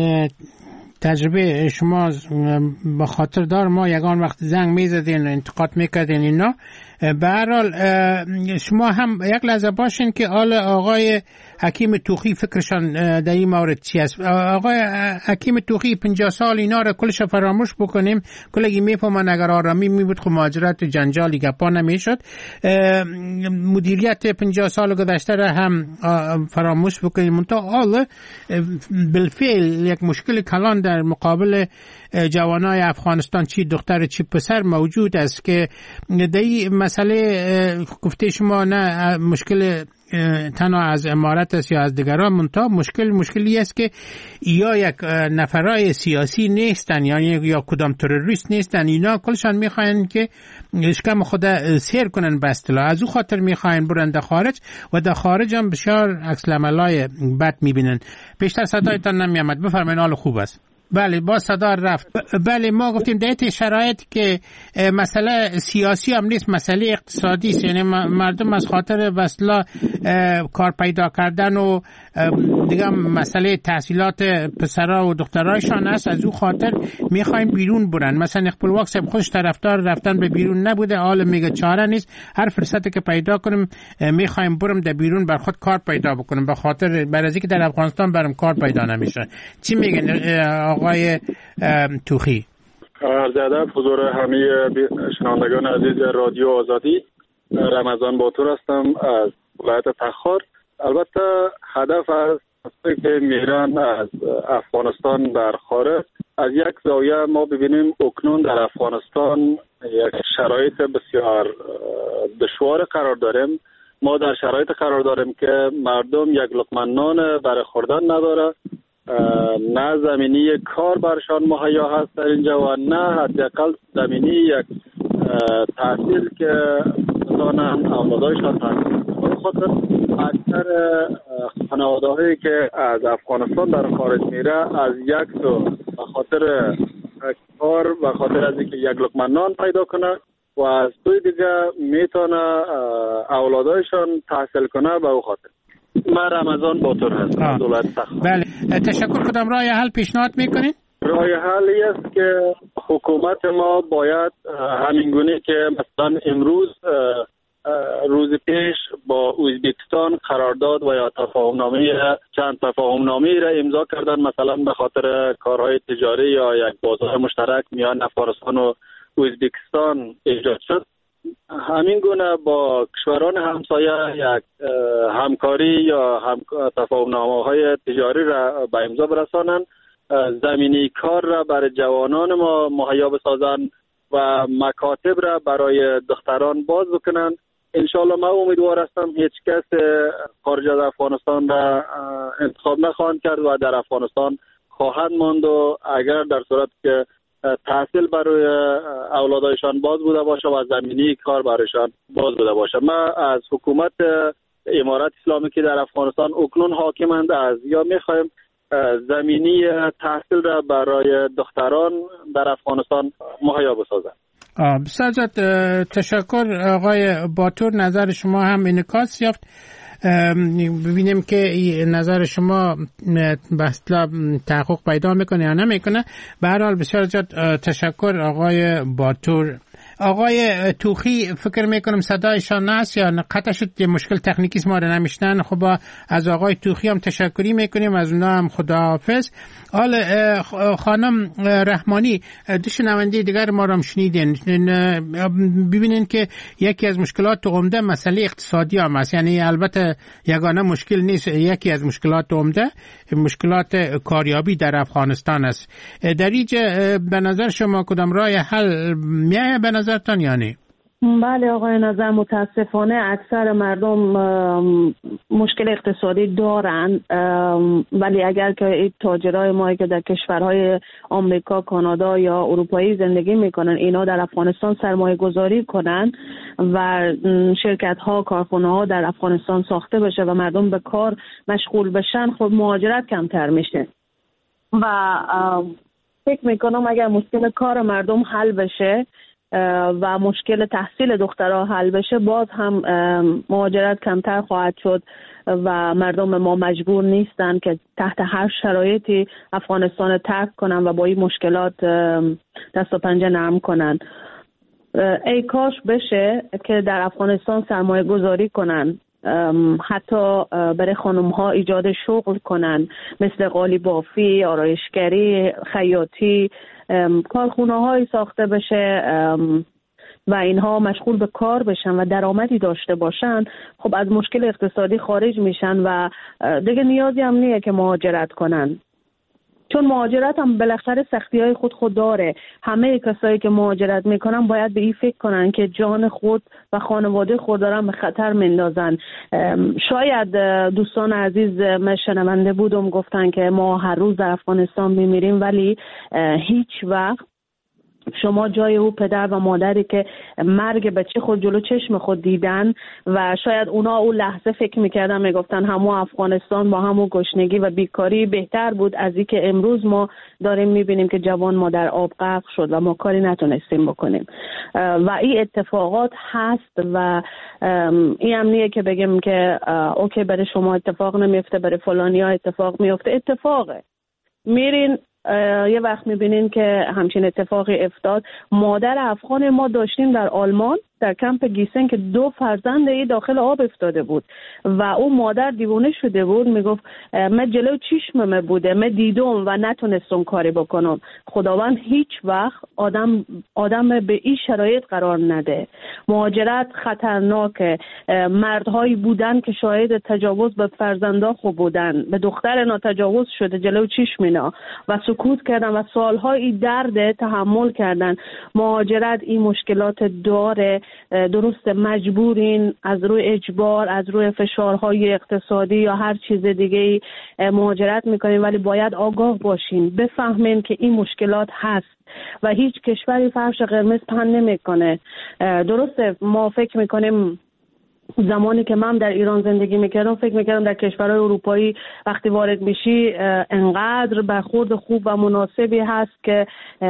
S7: تجربه شما به خاطر دار ما یگان وقت زنگ میزدین و انتقاد میکردین اینا. به هر حال شما هم یک لحظه باشین که آقای حکیم توخی فکرشان در این مورد چی است. آقای حکیم توخی 50 سال اینا رو کلش فراموش بکنیم، کلگی میفهمن اگر آرامی میبود خب مهاجرت جنجالی گپا نمیشد. مدیریت 50 سال گذشته را هم فراموش بکنیم. منتها حال بالفعل یک مشکل کلان در مقابل جوانای افغانستان چی دختر چی پسر موجود است که در این مسئله گفته شما نه مشکل تنها از امارت است یا از دیگران، منتها مشکلی است که یا یک نفرای سیاسی نیستن یا کدام تروریست نیستن، اینا کلشان میخواین که اشکم خود سیر کنن به اصطلاح، از او خاطر میخواین برن در خارج و در خارج هم بسیار عکس العملای بد میبینن. بیشتر صدایتان نمیامد، بفرمایید. حال خوب است. بله با صدا رفت. بله ما گفتیم در این شرایط که مسئله سیاسی هم نیست، مسئله اقتصادی است، یعنی مردم از خاطر وصلا کار پیدا کردن و دیگه مسئله تحصیلات پسرها و دخترایشان است، از او خاطر میخوایم بیرون برن. مثلا خپلواک صاحب خودش طرفدار رفتن به بیرون نبوده، حالا میگه چاره نیست، هر فرصتی که پیدا کنم میخوایم برم در بیرون بر خود کار پیدا بکنم، به خاطر برای که در افغانستان برم کار پیدا نمیشه. چی میگن آقای توخی؟
S14: عرض ادب حضور همه شنوندگان عزیز رادیو آزادی. رمضان باتور هستم از ولایت تخار. البته هدف از که میرن از افغانستان در خارج، از یک زاویه ما ببینیم اکنون در افغانستان یک شرایط بسیار دشوار قرار داریم. ما در شرایط قرار داریم که مردم یک لقمه نان برای خوردن نداره، نه زمینی کار برشان مهیا هست در اینجا و نه حداقل زمینی یک تحصیل که بتانن اولادایشان تحصیل. خاطر اکثر خانواده‌هایی که از افغانستان در خارج میره از یک تو به خاطر کار و خاطر از اینکه یک لقمه نان پیدا کنه و از توی دیگه میتونه اولادایشان تحصیل کنه به او خاطر. من رمضان باتور هستم.
S7: بله تشکر. کدام راه حل پیشنهاد میکنید؟
S14: راه حلی است که حکومت ما باید همینگونه که مثلا امروز روز پیش با ازبکستان قرارداد و یا چند تفاهمنامه را امضا کردن، مثلا به خاطر کارهای تجاری یا یک بازار مشترک میان افغانستان و ازبکستان ایجاد شد. همین گونه با کشوران همسایه یک همکاری یا تفاهمنامه های تجاری را به امضا برسانند، زمینی کار را برای جوانان ما مهیا بسازند و مکاتب را برای دختران باز بکنند. انشالله من امیدوار هستم هیچ کس خارج از افغانستان را انتخاب نخواهند کرد و در افغانستان خواهند ماند و اگر در صورت که تحصیل برای اولادایشان باز بوده باشه و زمینی کار برایشان باز بوده باشه. ما از حکومت امارت اسلامی که در افغانستان اکنون حاکمند از یا میخوایم زمینی تحصیل را برای دختران در افغانستان مهیا بسازند.
S7: بسیار تشکر آقای باتور. نظر شما هم انعکاس یافت. ببینیم که نظر شما به اصطلاح تحقق پیدا میکنه یا نمیکنه. به هر حال بسیار تشکر آقای باتور. آقای توخی فکر میکنم صدایشان هست یا قطع شد، یه مشکل تکنیکی ما رو نمیشنن. خب از آقای توخی هم تشکری میکنیم، از اونا هم خداحافظ. حال خانم رحمانی دو شنونده دیگر ما رو هم شنیدین. ببینین که یکی از مشکلات عمده مسئله اقتصادی هم است، یعنی البته یگانه مشکل نیست، یکی از مشکلات عمده مشکلات کاریابی در افغانستان است. در اینجا به نظر شما کدام راه حل میایه به نظرتان یا نه؟
S9: بله آقای نظر، متاسفانه اکثر مردم مشکل اقتصادی دارن، ولی اگر که تاجرای ما که در کشورهای آمریکا، کانادا یا اروپایی زندگی میکنن اینا در افغانستان سرمایه گذاری کنن و شرکت ها، کارخانه ها در افغانستان ساخته بشه و مردم به کار مشغول بشن، خب مهاجرت کمتر میشه و فکر میکنم اگر مشکل کار مردم حل بشه و مشکل تحصیل دخترها حل بشه، باز هم مهاجرت کمتر خواهد شد و مردم ما مجبور نیستن که تحت هر شرایطی افغانستان ترک کنن و با این مشکلات دست و پنجه نرم کنن. ای کاش بشه که در افغانستان سرمایه گذاری کنن، حتی برای خانم ها ایجاد شغل کنن، مثل قالی بافی، آرایشگری، خیاطی، کارخونه های ساخته بشه و اینها مشغول به کار بشن و درآمدی داشته باشن. خب از مشکل اقتصادی خارج میشن و دیگه نیازی هم نیه که مهاجرت کنن. چون مهاجرت هم بالاخره سختی‌های خود داره. همه کسایی که مهاجرت میکنن باید به این فکر کنن که جان خود و خانواده خود دارن به خطر مندازن. شاید دوستان عزیز من شنونده بودم گفتن که ما هر روز در افغانستان میمیریم، ولی هیچ وقت شما جای او پدر و مادری که مرگ بچه خود جلو چشم خود دیدن و شاید اونا اون لحظه فکر میکردن میگفتن همون افغانستان با همون گشنگی و بیکاری بهتر بود از این که امروز ما داریم میبینیم که جوان ما در آب غرق شد و ما کاری نتونستیم بکنیم. و این اتفاقات هست و این هم نیه که بگیم که اوکی برای شما اتفاق نمیفته، برای فلانی ها اتفاق میفته. اتفاقه، میرین یه وقت میبینین که همچین اتفاقی افتاد. مادر افغان ما داشتیم در آلمان در کمپ گیسن که 2 فرزند ای داخل آب افتاده بود و اون مادر دیوانه شده بود، میگفت من جلو چشمم بوده، من دیدم و نتونستم کاری بکنم. خداوند هیچ وقت آدم به این شرایط قرار نده. مهاجرت خطرناکه. مردهایی بودن که شاهد تجاوز به فرزندا خوب بودن، به دختر اینا تجاوز شده جلو چشم اینا و سکوت کردن و سالهای درد تحمل کردن. مهاجرت این مشکلات داره. درست مجبورین از روی اجبار، از روی فشارهای اقتصادی یا هر چیز دیگه مهاجرت میکنین، ولی باید آگاه باشین، بفهمین که این مشکلات هست و هیچ کشوری فرش قرمز پهن نمیکنه. درسته ما فکر میکنیم، زمانی که من در ایران زندگی میکردم فکر میکردم در کشورهای اروپایی وقتی وارد میشی انقدر برخورد خوب و مناسبی هست که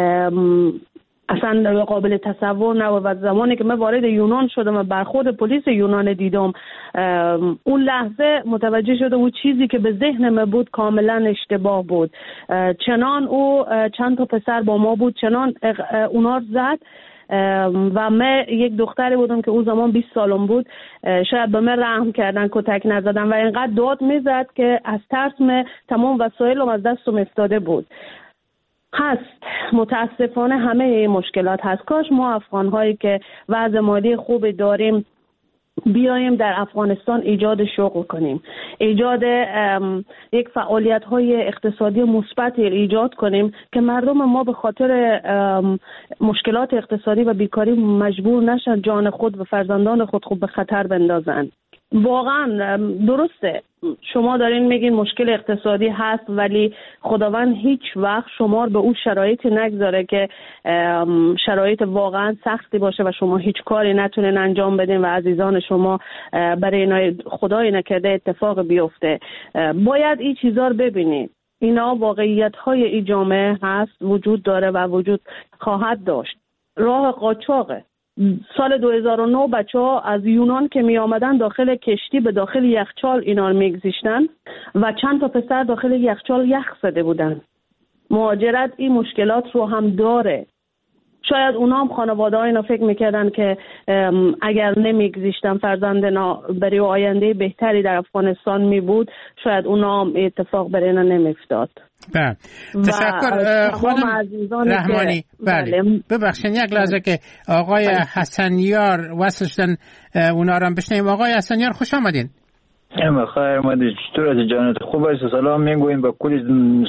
S9: اصلا قابل تصور نبود. و زمانی که من وارد یونان شدم و برخورد پلیس یونان دیدم، اون لحظه متوجه شدم اون چیزی که به ذهن من بود کاملا اشتباه بود. چنان او چند تا پسر با ما بود، چنان اونا زد و من یک دختری بودم که اون زمان 20 سالم بود، شاید به من رحم کردن، کتک نزدن و اینقدر داد میزد که از ترس من تمام وسایلم از دستم افتاده بود. هست متاسفانه همه این مشکلات هست. کاش ما افغان‌هایی که وضع مالی خوبی داریم بیایم در افغانستان ایجاد شغل کنیم، ایجاد یک فعالیت‌های اقتصادی مثبت ایجاد کنیم که مردم ما به خاطر مشکلات اقتصادی و بیکاری مجبور نشن جان خود و فرزندان خود به خطر بندازن. واقعا درسته شما دارین میگین مشکل اقتصادی هست، ولی خداوند هیچ وقت شما به اون شرایطی نگذاره که شرایط واقعا سختی باشه و شما هیچ کاری نتونین انجام بدین و عزیزان شما برای اینا خدای نکرده اتفاق بیفته. باید این چیزا رو ببینید. اینا واقعیت‌های این جامعه هست، وجود داره و وجود خواهد داشت. راه قاچاقه. سال 2009 بچه‌ها از یونان که می آمدن داخل کشتی به داخل یخچال اینا رو میگذاشتن و چند تا پسر داخل یخچال یخ زده بودن. مهاجرت این مشکلات رو هم داره. شاید اونا هم خانواده ها اینا فکر میکردن که اگر نمیگذاشتن فرزندنا برای آینده بهتری در افغانستان می بود، شاید اونا هم اتفاق برای اینا نمیفتاد.
S7: بله تشکر خانم رحمانی. بله ببخشید یک لحظه که آقای حسنیار وصل شدن اونا رو هم بشنیم. آقای حسنیار خوش آمدین.
S15: خیر آمدید. چطور از جانت؟ خوب است؟ سلام میگویم به کل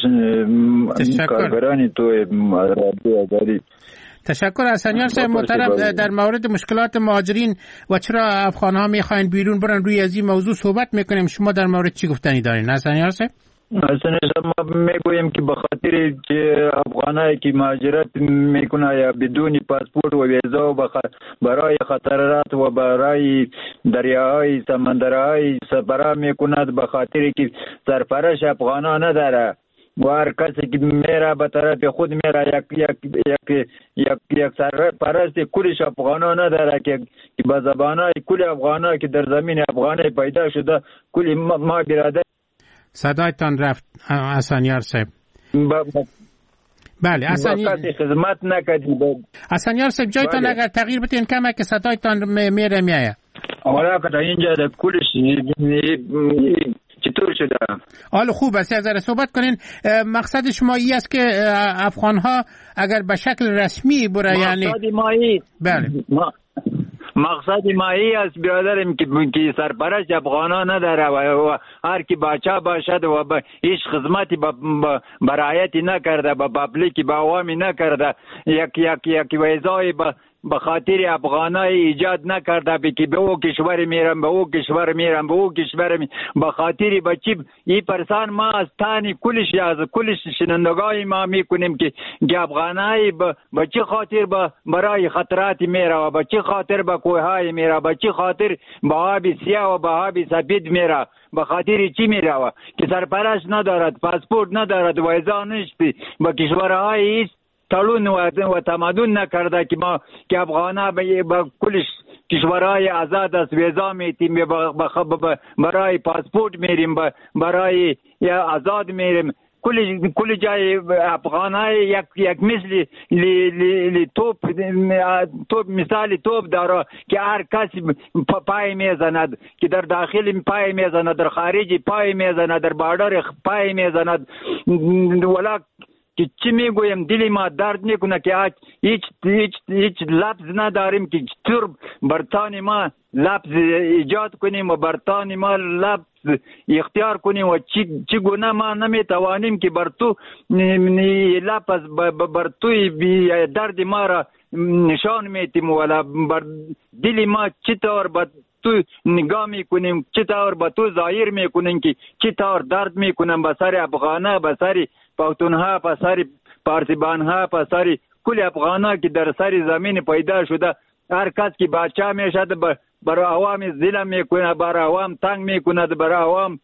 S15: کارگران تو رادیو آزادی.
S7: تشکر حسنیار صاحب محترم. در مورد مشکلات مهاجرین و چرا افغان‌ها میخواین بیرون برن روی از این موضوع صحبت میکنیم. شما در مورد چی گفتنی دارین حسنیار صاحب؟
S15: ما میگویم که به خاطر که افغانایی که مهاجرت میکنه یا بدون پاسپورت و ویزا و برای خطرات و برای دریاهای سمندرهای سفر میکند، به خاطر که سرپرست افغانا نداره و هر کسی که میره به طرف خود میره یک سرپرست کلش افغانا نداره که به زبانهای کل افغانا که در زمین افغانی پیدا شده کل ما برادر.
S7: صدایتان رفت حسنیار صاحب. بله
S15: خدمت نکردید
S7: حسنیار صاحب. جایتان اگر تغییر بدین کمه که صدایتان میره میایه.
S15: حالا که اینجا در کلش چطور شده؟
S7: حالا خوب است یک ذره صحبت کنین. مقصد شما این است که افغان‌ها اگر به شکل رسمی بره، یعنی
S15: مقصد ما این
S7: بله
S15: مقصد ما است برادرم که سرپرست افغانا نداره و هر کی بچه باشد و هیچ خدمتی برایتی نکرده، به پبلیک به عوامی نکرده، یک ویزای به خاطر افغانای ایجاد نکرده که به او کشور میرم، به او کشور میرم، به او کشور میرم، به خاطر بچی این پرسان ما از تانی کلش شنندگای ما میکنیم که افغانای به چه خاطر برای خطرات میره و به چه خاطر به کوههای میره، به چه خاطر به آب سیاه و به آب سفید میره، به خاطر چی میره که سرپرست ندارد، پاسپورت ندارد، ویزا نشتی، به کشورهای است تلون و تمدن نکرده که افغانا به کلش کشورهای آزاد است ویزا میتیم، برای پاسپورت میریم، برای آزاد میریم. کل جای افغانای یک مثل توپ مثال توپ داره که هر کسی پای میزند، که در داخل پای میزند، در خارج پای میزند، در باردر پای میزند. ولی که چی میگویم دل ما درد میکنه که هیچ لفظ نداریم که چطور برطان ما لفظ ایجاد کنیم و برطان ما لفظ اختیار کنیم و چی گونه ما نمیتوانیم که بر تو لفظ بر توی درد ما را نشان میتیم، ولی بر دل ما چطور با تو نگاه میکنیم، چطور با تو ظاهر میکنیم که چطور درد میکنم به سر افغانه، به سر پختونها، به سر پارسیبانها، به سر کل افغانها که در سر زمین پیدا شده. هر کس که بچه میشد برای عوام ظلم میکنه، برای عوام تنگ میکنه، برای عوام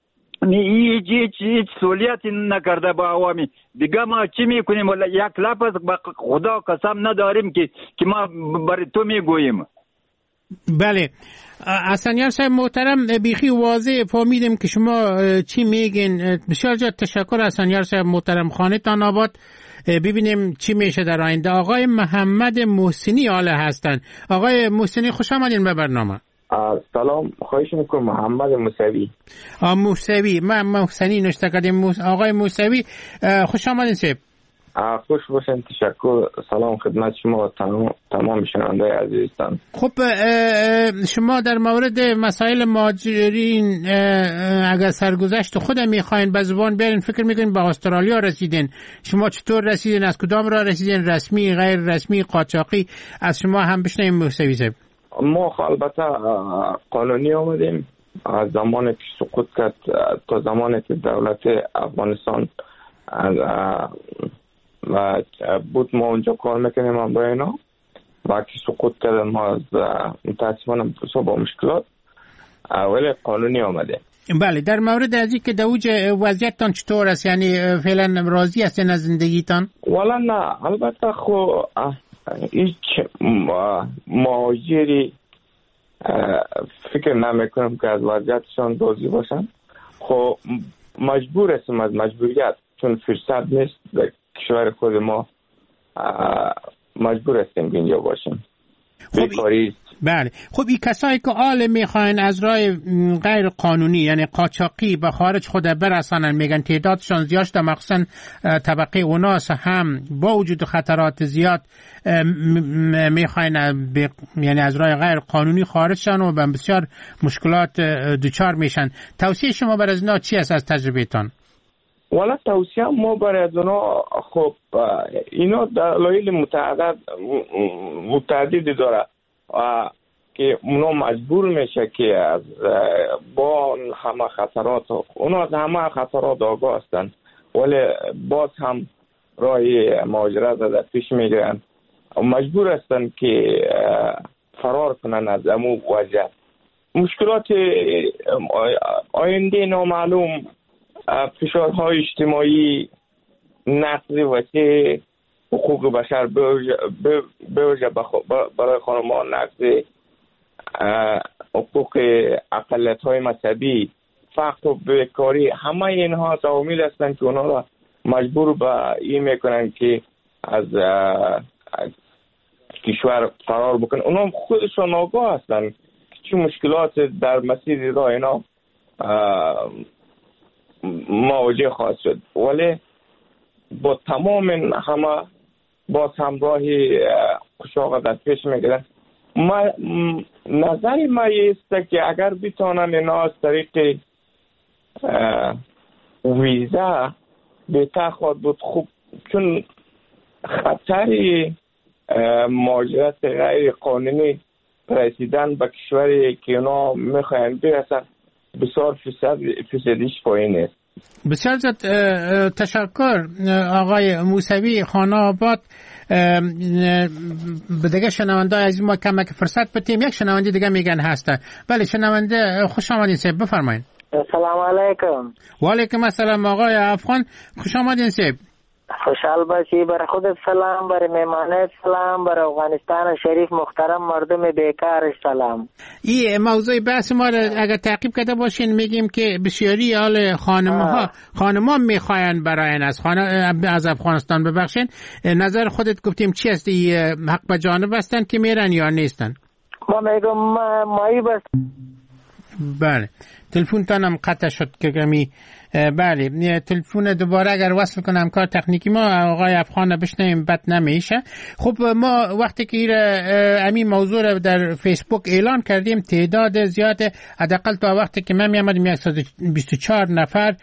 S15: هیچ سهولیتی نکرده با عوامی. دیگه ما چی میکنیم؟ یک لفظ با خدا قسم نداریم که ما برای تو میگوییم.
S7: بله اسفندیار صاحب محترم، بیخی واضح فهمیدیم که شما چی میگین. بسیار زیاد تشکر اسفندیار صاحب محترم، خانه تان آباد. ببینیم چی میشه در آینده. آقای محمد محسنی آله هستن. آقای محسنی خوش آمدین به برنامه.
S16: سلام، خواهش میکنم. محمد موسوی.
S7: موسوی، من محسنی نوشته کردیم. آقای موسوی خوش آمدین صاحب.
S16: خوش باشین، تشکر. سلام خدمت شما و تمام شنوندگان عزیزتان.
S7: خب شما در مورد مسائل مهاجرین اگر سرگذشت خودم میخواین به زبان بیارین، فکر میکنین به استرالیا رسیدین. شما چطور رسیدین؟ از کدام راه رسیدین؟ رسمی، غیر رسمی، قاچاقی؟ از شما هم بشنویم موسوی صاحب. ما
S16: البته قانونی آمدیم. از زمانی که سقوط کرد تا زمانی که دولت افغانستان و بود ما اونجا کار میکنیم هم با اینا و که سقوط کردن ما متاسفانه با مشکلات ولی قانونی آمده.
S7: بله، در مورد از این که دوج وضعیتتان چطور است؟ یعنی فعلا راضی هستین از زندگیتان؟
S16: والا نه، البته خب هیچ مهاجری فکر نمیکنم که از وضعیتشان راضی باشن. خب مجبور هستیم از مجبوریت، چون فرصت نیست در کشور خود ما، مجبور هستیم که اینجا باشیم. بیکاری.
S7: بله. خب این کسایی که آل میخواین از راه غیر قانونی یعنی قاچاقی به خارج خود برسانن، میگن تعدادشان زیاد شده، مخصوصا طبقه اوناس هم با وجود خطرات زیاد میخواین یعنی از راه غیر قانونی خارج شن و به بسیار مشکلات دچار میشن. توصیه شما برای از اینا چی است از تجربهتان؟
S16: والا توصیه ما برای از اونا، خب اینا دلایل متعددی داره که اونا مجبور میشه که از با همه خطرات، اونا از همه خطرات آگاه هستن ولی باز هم راه مهاجرت در پیش میگیرن و مجبور هستن که فرار کنن از امو وضعیت. مشکلات آینده نامعلوم، فشارهای اجتماعی، نقض وسیع حقوق بشر بوجه برای خانمان، نقض حقوق اقلیت‌های مذهبی، فقر و بیکاری، همه اینها عوامل هستند که اونها را مجبور به این میکنن که از کشور فرار بکنن. اونها خودشون آگاه هستند چه مشکلات در مسیر راه اینا مواجه خواهد شد، ولی با تمام همه باز همراهی قشاق در پیش میگیرن نظر ما است که اگر بتانن اینا از طریق ویزا بهتر خواهد بود. خوب، چون خطر مهاجرت غیر قانونی رسیدن به کشوری که اونا میخواین برسن بسیار فیصدیش پایین است.
S7: بسیار زیاد تشکر آقای موسوی خانه آباد. به دیگه شنونده از ما کمک فرصت بتیم. یک شنونده دیگه میگن هستن. بله شنونده، خوش آمدین سیب، بفرمایید.
S17: سلام علیکم.
S7: و علیکم السلام آقای افغان، خوش آمدین سیب.
S17: خوشحال باشی. برای خودت سلام، برای مهمانت سلام، برای افغانستان شریف محترم مردم بیکارش سلام.
S7: این موضوع بحث ما اگر تعقیب کرده باشین میگیم که بسیاری حال خانم‌ها میخواین برای از افغانستان ببخشین. نظر خودت گفتیم چی است؟ حق به جانب هستن که میرن یا نیستن؟
S17: ما میگم مایی بس.
S7: بله تلفن تانم قطع شد که کمی. بله تلفن دوباره اگر وصل کنم کار تکنیکی ما آقای افغان بشنیم بد نمیشه. خب ما وقتی که همین موضوع رو در فیسبوک اعلان کردیم تعداد زیاد، حداقل تا وقتی که من میامدیم 124 نفر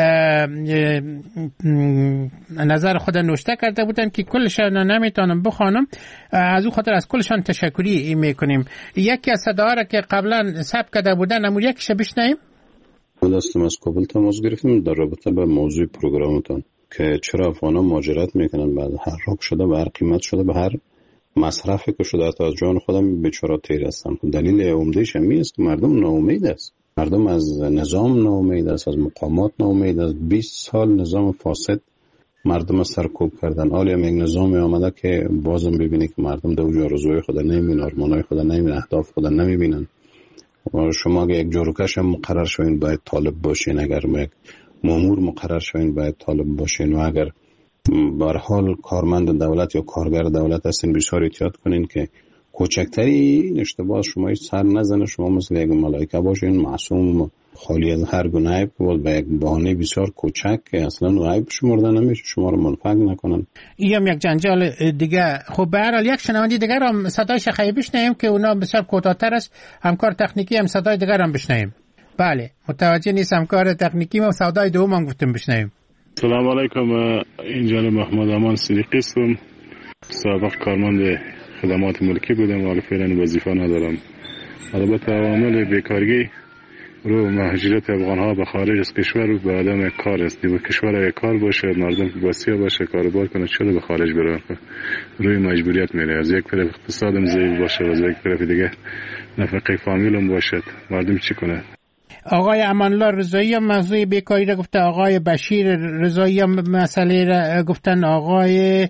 S7: نظر خود نوشته کرده بودن که کلشان نمیتونم بخوانم، از اون خاطر از کلشان تشکری میکنیم. یکی از صداها را که قبلا ثبت کرده بودن امور یکیش بشنیم.
S18: دستم از کابل تماس گرفتیم در رابطه به موضوع پروگرامتون که چرا افغانا مهاجرت میکنن، بعد هر راک شده و هر قیمت شده به هر مصرفی که شده تا از جان خودم بیچاره تیر هستن. دلیل عمدهش همین است که مردم ناامید است، مردم از نظام ناامید است، از مقامات ناامید است. 20 سال نظام فاسد مردم سرکوب کردن. حالا هم یک نظامی آمده که بازم ببینه که مردم در اونجا آرزوی خود نمیبینن، آرمانای خود نمیبینن، اهداف خود نمیبینن. شما اگه یک جاروکش هم مقرر شوین باید طالب باشین، اگر یک مامور مقرر شوین باید طالب باشین، و اگر به هر حال کارمند دولت یا کارگر دولت هستین بسیار احتیاط کنین که کوچکتری اشتباه شما سر نزنه، شما مثل یک ملائکه باشین معصوم خالی از هر گونه عیب که به یک بهانه بسیار کوچک که اصلا عیب شمرده نمیشه شما رو منفعل نکنن.
S7: اینم یک جنجال دیگه. خب به هر حال یک شنونده دیگر هم صدایش خیلی بشنویم که اونا بسیار کوتاه‌تر است. همکار تکنیکی هم صدای دیگر هم بشنویم. بله متوجه نیست همکار تکنیکی ما صدای دوم هم گفتم بشنویم.
S19: سلام علیکم، اینجا محمد امان صدیقی هستم. سابق کارمند خدمات ملکی بودم ولی فعلا وظیفه ندارم. البته عوامل بیکاری رو مهاجرت افغان‌ها به خارج از کشور و به عدم کار است. به کشور کار باشه، مردم وسیع باشه، کاروبار کنه، چرا به خارج بره؟ روی مجبوریت میره. از یک طرف اقتصادم ضعیف باشه، از یک طرف دیگه نفقه فامیلم باشه، مردم چی کنه؟
S7: آقای امان‌الله رضایی هم موضوع بیکاری را گفته، آقای بشیر رضایی هم مسئله را گفتن، آقای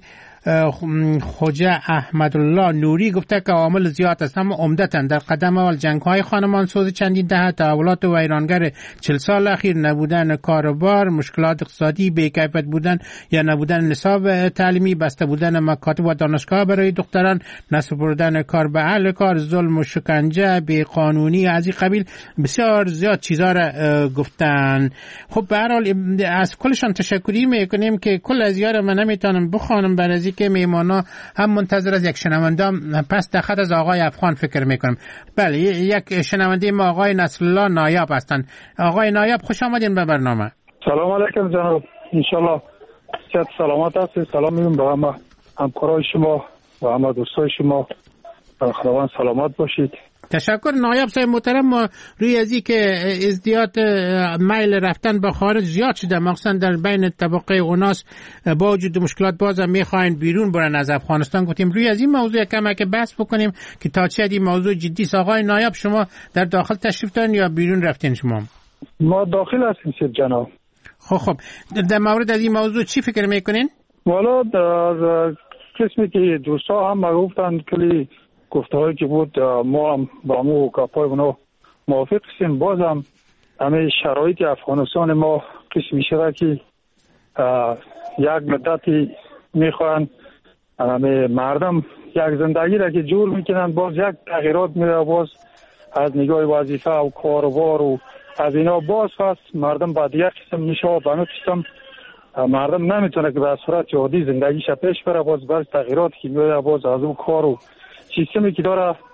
S7: خوجه احمدالله نوری گفته که عوامل زیاد است، اما عمدتاً در قدم اول جنگ‌های خانمانسوز چندین دهه، تحولات ویرانگر 40 سال اخیر، نبودن کاروبار، مشکلات اقتصادی، بی‌کیفیت بودن یا نبودن نصاب تعلیمی، بسته بودن مکاتب و دانشگاه برای دختران، نسپردن کار به اهل کار، ظلم و شکنجه، بی‌قانونی از این قبیل بسیار زیاد چیزا را گفتن. خب به هر حال از کلشان تشکری میکنیم که کل از یار من نمیتونم بخوانم برای که میمانا هم منتظر از یک شنونده پس دخت از آقای افغان فکر میکنم. بله یک شنونده ما آقای نصرالله نایاب هستن. آقای نایاب خوش آمدین به برنامه.
S20: سلام علیکم جناب، انشالله صحت سلامت هستید. سلام میگم به همه همکارای شما و همه دوستای شما، خداوند سلامت باشید.
S7: تشکر نایب صاحب محترم. ما روی ازی که ازدیاد میل رفتن به خارج زیاد شده، مخصوصا در بین طبقه اوناس با وجود مشکلات بازم میخواین بیرون برن از افغانستان، گفتیم روی از این موضوع کمک بحث بکنیم که تا چه حد این موضوع جدی است. آقای نایب شما در داخل تشریف دارین یا بیرون رفتین شما؟
S20: ما داخل هستیم سید جناب.
S7: خب در مورد از این موضوع چی فکر میکنین؟
S20: والا در قسمی که دوستا هم گفتن کلی گفته‌هایی که بود ما هم با مو و کپای اونا موافق هستیم. بازم همه شرایط افغانستان ما قسمی شده که یک مدتی میخوان همه مردم یک زندگی را که جور میکنن، باز یک تغییرات میره، باز از نگاه وظیفه و کاروبار و از اینا باز هست مردم بعد یک قسم میشه و به قسم مردم نمیتونه که به صورت عادی زندگیش پیش بره، باز تغییرات که میره، باز از اون کار و سیستمی که داره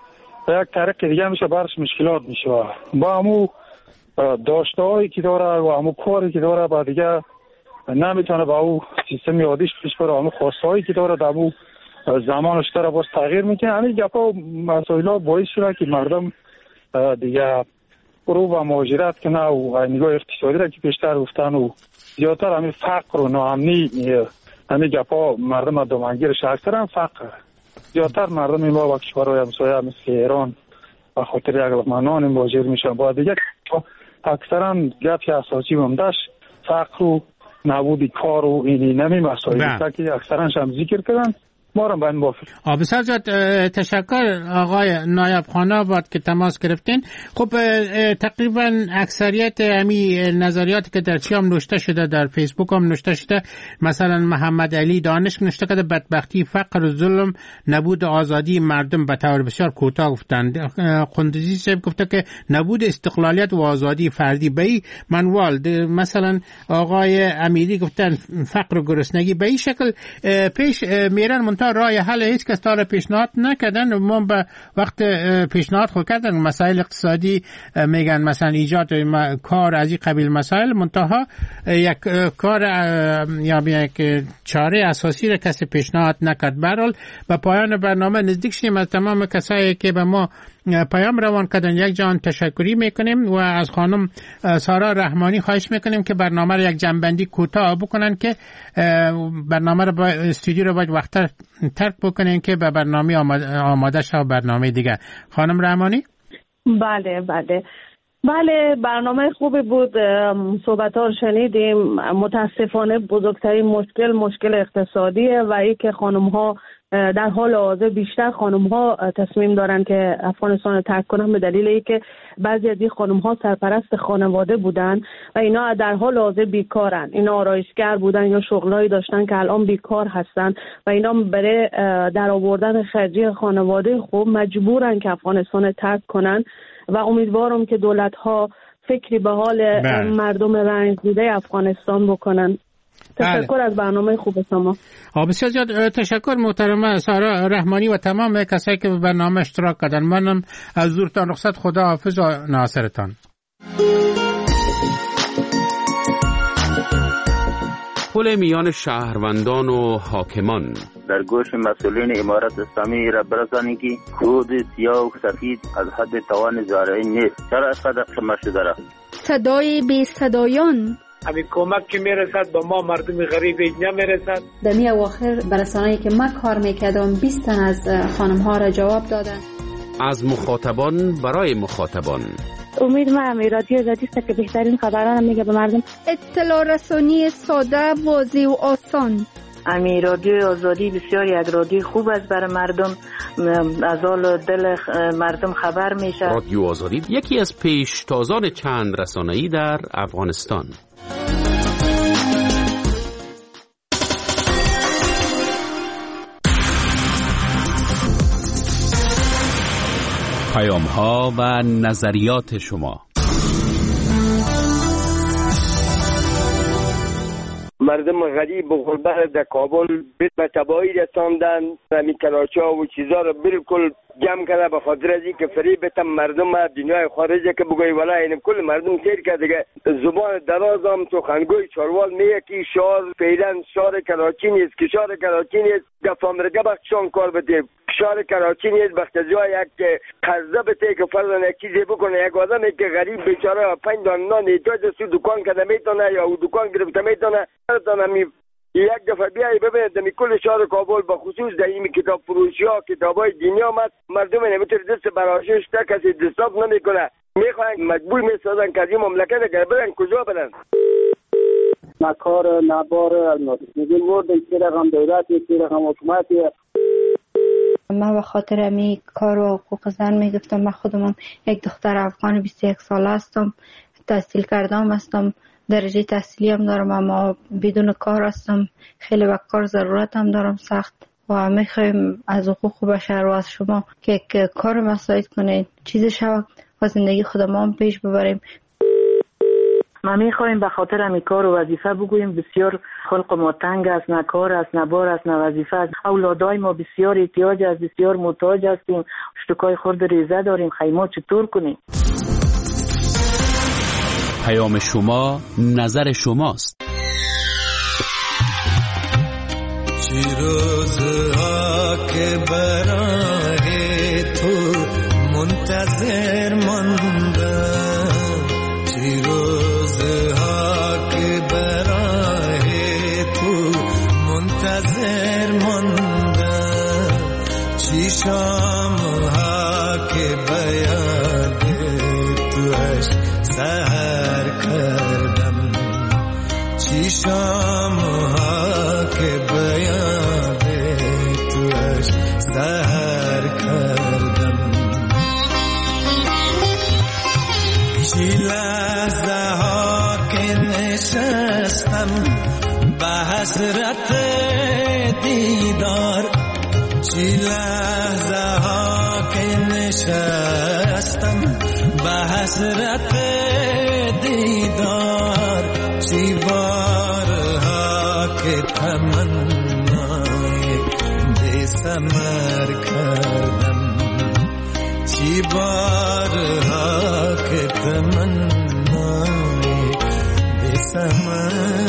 S20: یک طریق دیگه میشه برش مشکلات میشه. با همو داشته‌هایی که داره و همو کاری که داره با دیگه نمیتونه با او سیستم عادیش پیش بره. همو خواستهایی که داره در همو زمانش داره باز تغییر میکنه. همین گپا مسائل باعث شده که مردم دیگه رو و مهاجرت کنه و نگاه اقتصادی را که بیشتر گفتن و زیادتر همین فقر و ناامنی همین گپا مردم دومنگیرش اکثرا فقر زیادتر مردم ما و کشورهای همسایه مثل ایران به خاطر اقلمانان مهاجر میشن. با دیگه اکثرا گپ اساسی بمدش فقر و نبود کار و اینی نمی مسائلی که اکثرا هم ذکر کردن.
S7: بسیار زیاد تشکر آقای نایب خان آباد که تماس گرفتین. خب تقریبا اکثریت امی نظریاتی که در چی هم نوشته شده در فیسبوک هم نوشته شده، مثلا محمد علی دانش نوشته که بدبختی، فقر و ظلم، نبود آزادی مردم به طور بسیار کوتاه گفتند. قندزی صاحب گفته که نبود استقلالیت و آزادی فردی به این منوال. مثلا آقای امیری گفتن فقر و گرسنگی به این شکل پیش میرن. منتها راه حل هیچ کس تا پیشنهاد نکردن. ما به وقت پیشنهاد خود کردن مسائل اقتصادی میگن مثلا ایجاد کار از این قبیل مسائل، منتها یک کار یا یک چاره اساسی را کسی پیشنهاد نکرد. برحال به پایان برنامه نزدیک شدیم. از تمام کسایی که به ما پیام روان کردن یک جان تشکری میکنیم و از خانم سارا رحمانی خواهش میکنیم که برنامه را یک جنبندی کوتاه بکنن که برنامه را استودیو را باید وقت ترک بکنین که به برنامه آماده شد. برنامه دیگه خانم رحمانی.
S9: بله برنامه خوبی بود. صحبت ها شنیدیم. متاسفانه بزرگترین مشکل اقتصادیه و ای که خانم ها در حال حاضر بیشتر خانم ها تصمیم دارن که افغانستان رو ترک کنن به دلیل اینکه بعضی از این خانم ها سرپرست خانواده بودن و اینا در حال حاضر بیکارن. اینا آرایشگر بودن یا شغلایی داشتن که الان بیکار هستن و اینا برای در آوردن خرجی خانواده خوب مجبورن که افغانستان ترک کنن و امیدوارم که دولت ها فکری به حال مردم رنج دیده افغانستان بکنن. تشکر از برنامه خوب شما.
S7: بسیار زیاد تشکر محترمه سارا رحمانی و تمام کسایی که به برنامه اشتراک کردن. منم از دورتان رخصت. خدا حافظ و ناصرتان.
S21: پل میان شهروندان و حاکمان.
S22: در گوش مسئولین امارت اسلامی را برسانید که خود سیاه و سفید از حد توان زارعی نیست. چرا اینقدر قمه شده را؟
S23: صدای بی صدایان.
S24: همین کمک که میرسد به ما مردم غریب نمیرسد.
S25: در می اواخر برسانه‌ای که من کار میکردم 20 تن از خانم ها را جواب دادن.
S21: از مخاطبان برای مخاطبان.
S3: امید من رادیو آزادی است که بهترین خبران میگه به مردم.
S23: اطلاع رسانی ساده، واضح و آسان.
S26: امی رادیو آزادی بسیاری از رادیو خوب است برای مردم، از حال دل مردم خبر میشه.
S21: رادیو آزادی یکی از پیشتازان چند رسانه‌ای در افغانستان. پیام‌ها و نظریات شما.
S27: مردم غریب و غربت در کابل به تباهی رساندن. همین کلاچا و چیزا رو بالکل جمع کرده به خاطر از اینکه فریب بتن مردم دنیای خارجه که بگوی والا این کل مردم سیر کرده. زبان درازم تو خنگوی چاروال میگه که شعار فعلا شعار کراچی نیست که شعار کراچی نیست. گفامرگه بخشان کار بده. شهر کراچی نیست وقت جای یک قرضه بده که فرضاً یک چیزی بکنه. یک آدمی که غریب بیچاره 5 دانه نان احتیاج است دکان کرده میتونه یا او دکان گرفته میتونه. یک دفعه بیایی ببینید در کل شهر کابل به خصوص در این کتاب فروشی ها کتابای دینی آمد مردم نمیتونه دست براشش تا کسی دستاب نمیکنه. میخواین مجبور میسازن که از این مملکت اگر برن کجا برن؟
S10: نکار نبار میگیم ورد که رقم دولتی که رقم حکومتی.
S25: من به خاطر امی کار و حقوق زن میگفتم. من خودم یک دختر افغان 21 ساله هستم، تحصیل کردم هستم، درجه تحصیلی هم دارم، اما بدون کار هستم. خیلی به کار ضرورت هم دارم سخت و میخوایم از حقوق بشر و از شما که کار مساعد کنید چیزی شود و زندگی خودمون پیش ببریم.
S26: ما میخوایم به خاطر همین کار و وظیفه بگوییم بسیار خلق ما تنگ است، نه کار است، نه بار است، نه وظیفه است. اولادای ما بسیار احتیاج است، بسیار محتاج هستیم، اشتکای خورد ریزه داریم، خیمه چطور کنیم؟
S21: پیام شما نظر شماست.
S1: چی روزها که برای تو منتظر ماندم، چی روزها که برای تو منتظر ماندم، چی شامها که بیاد توش سحر کردم، چی شامها که بیاد توش سحر کردم، چی لحظه ها که نشستم به حسرت دیدار، چی لحظه ها که نشستم به حسرت دیدار، چی بارها که تمنای بی ثمر کردم، چی بارها که تمنای بی ثمر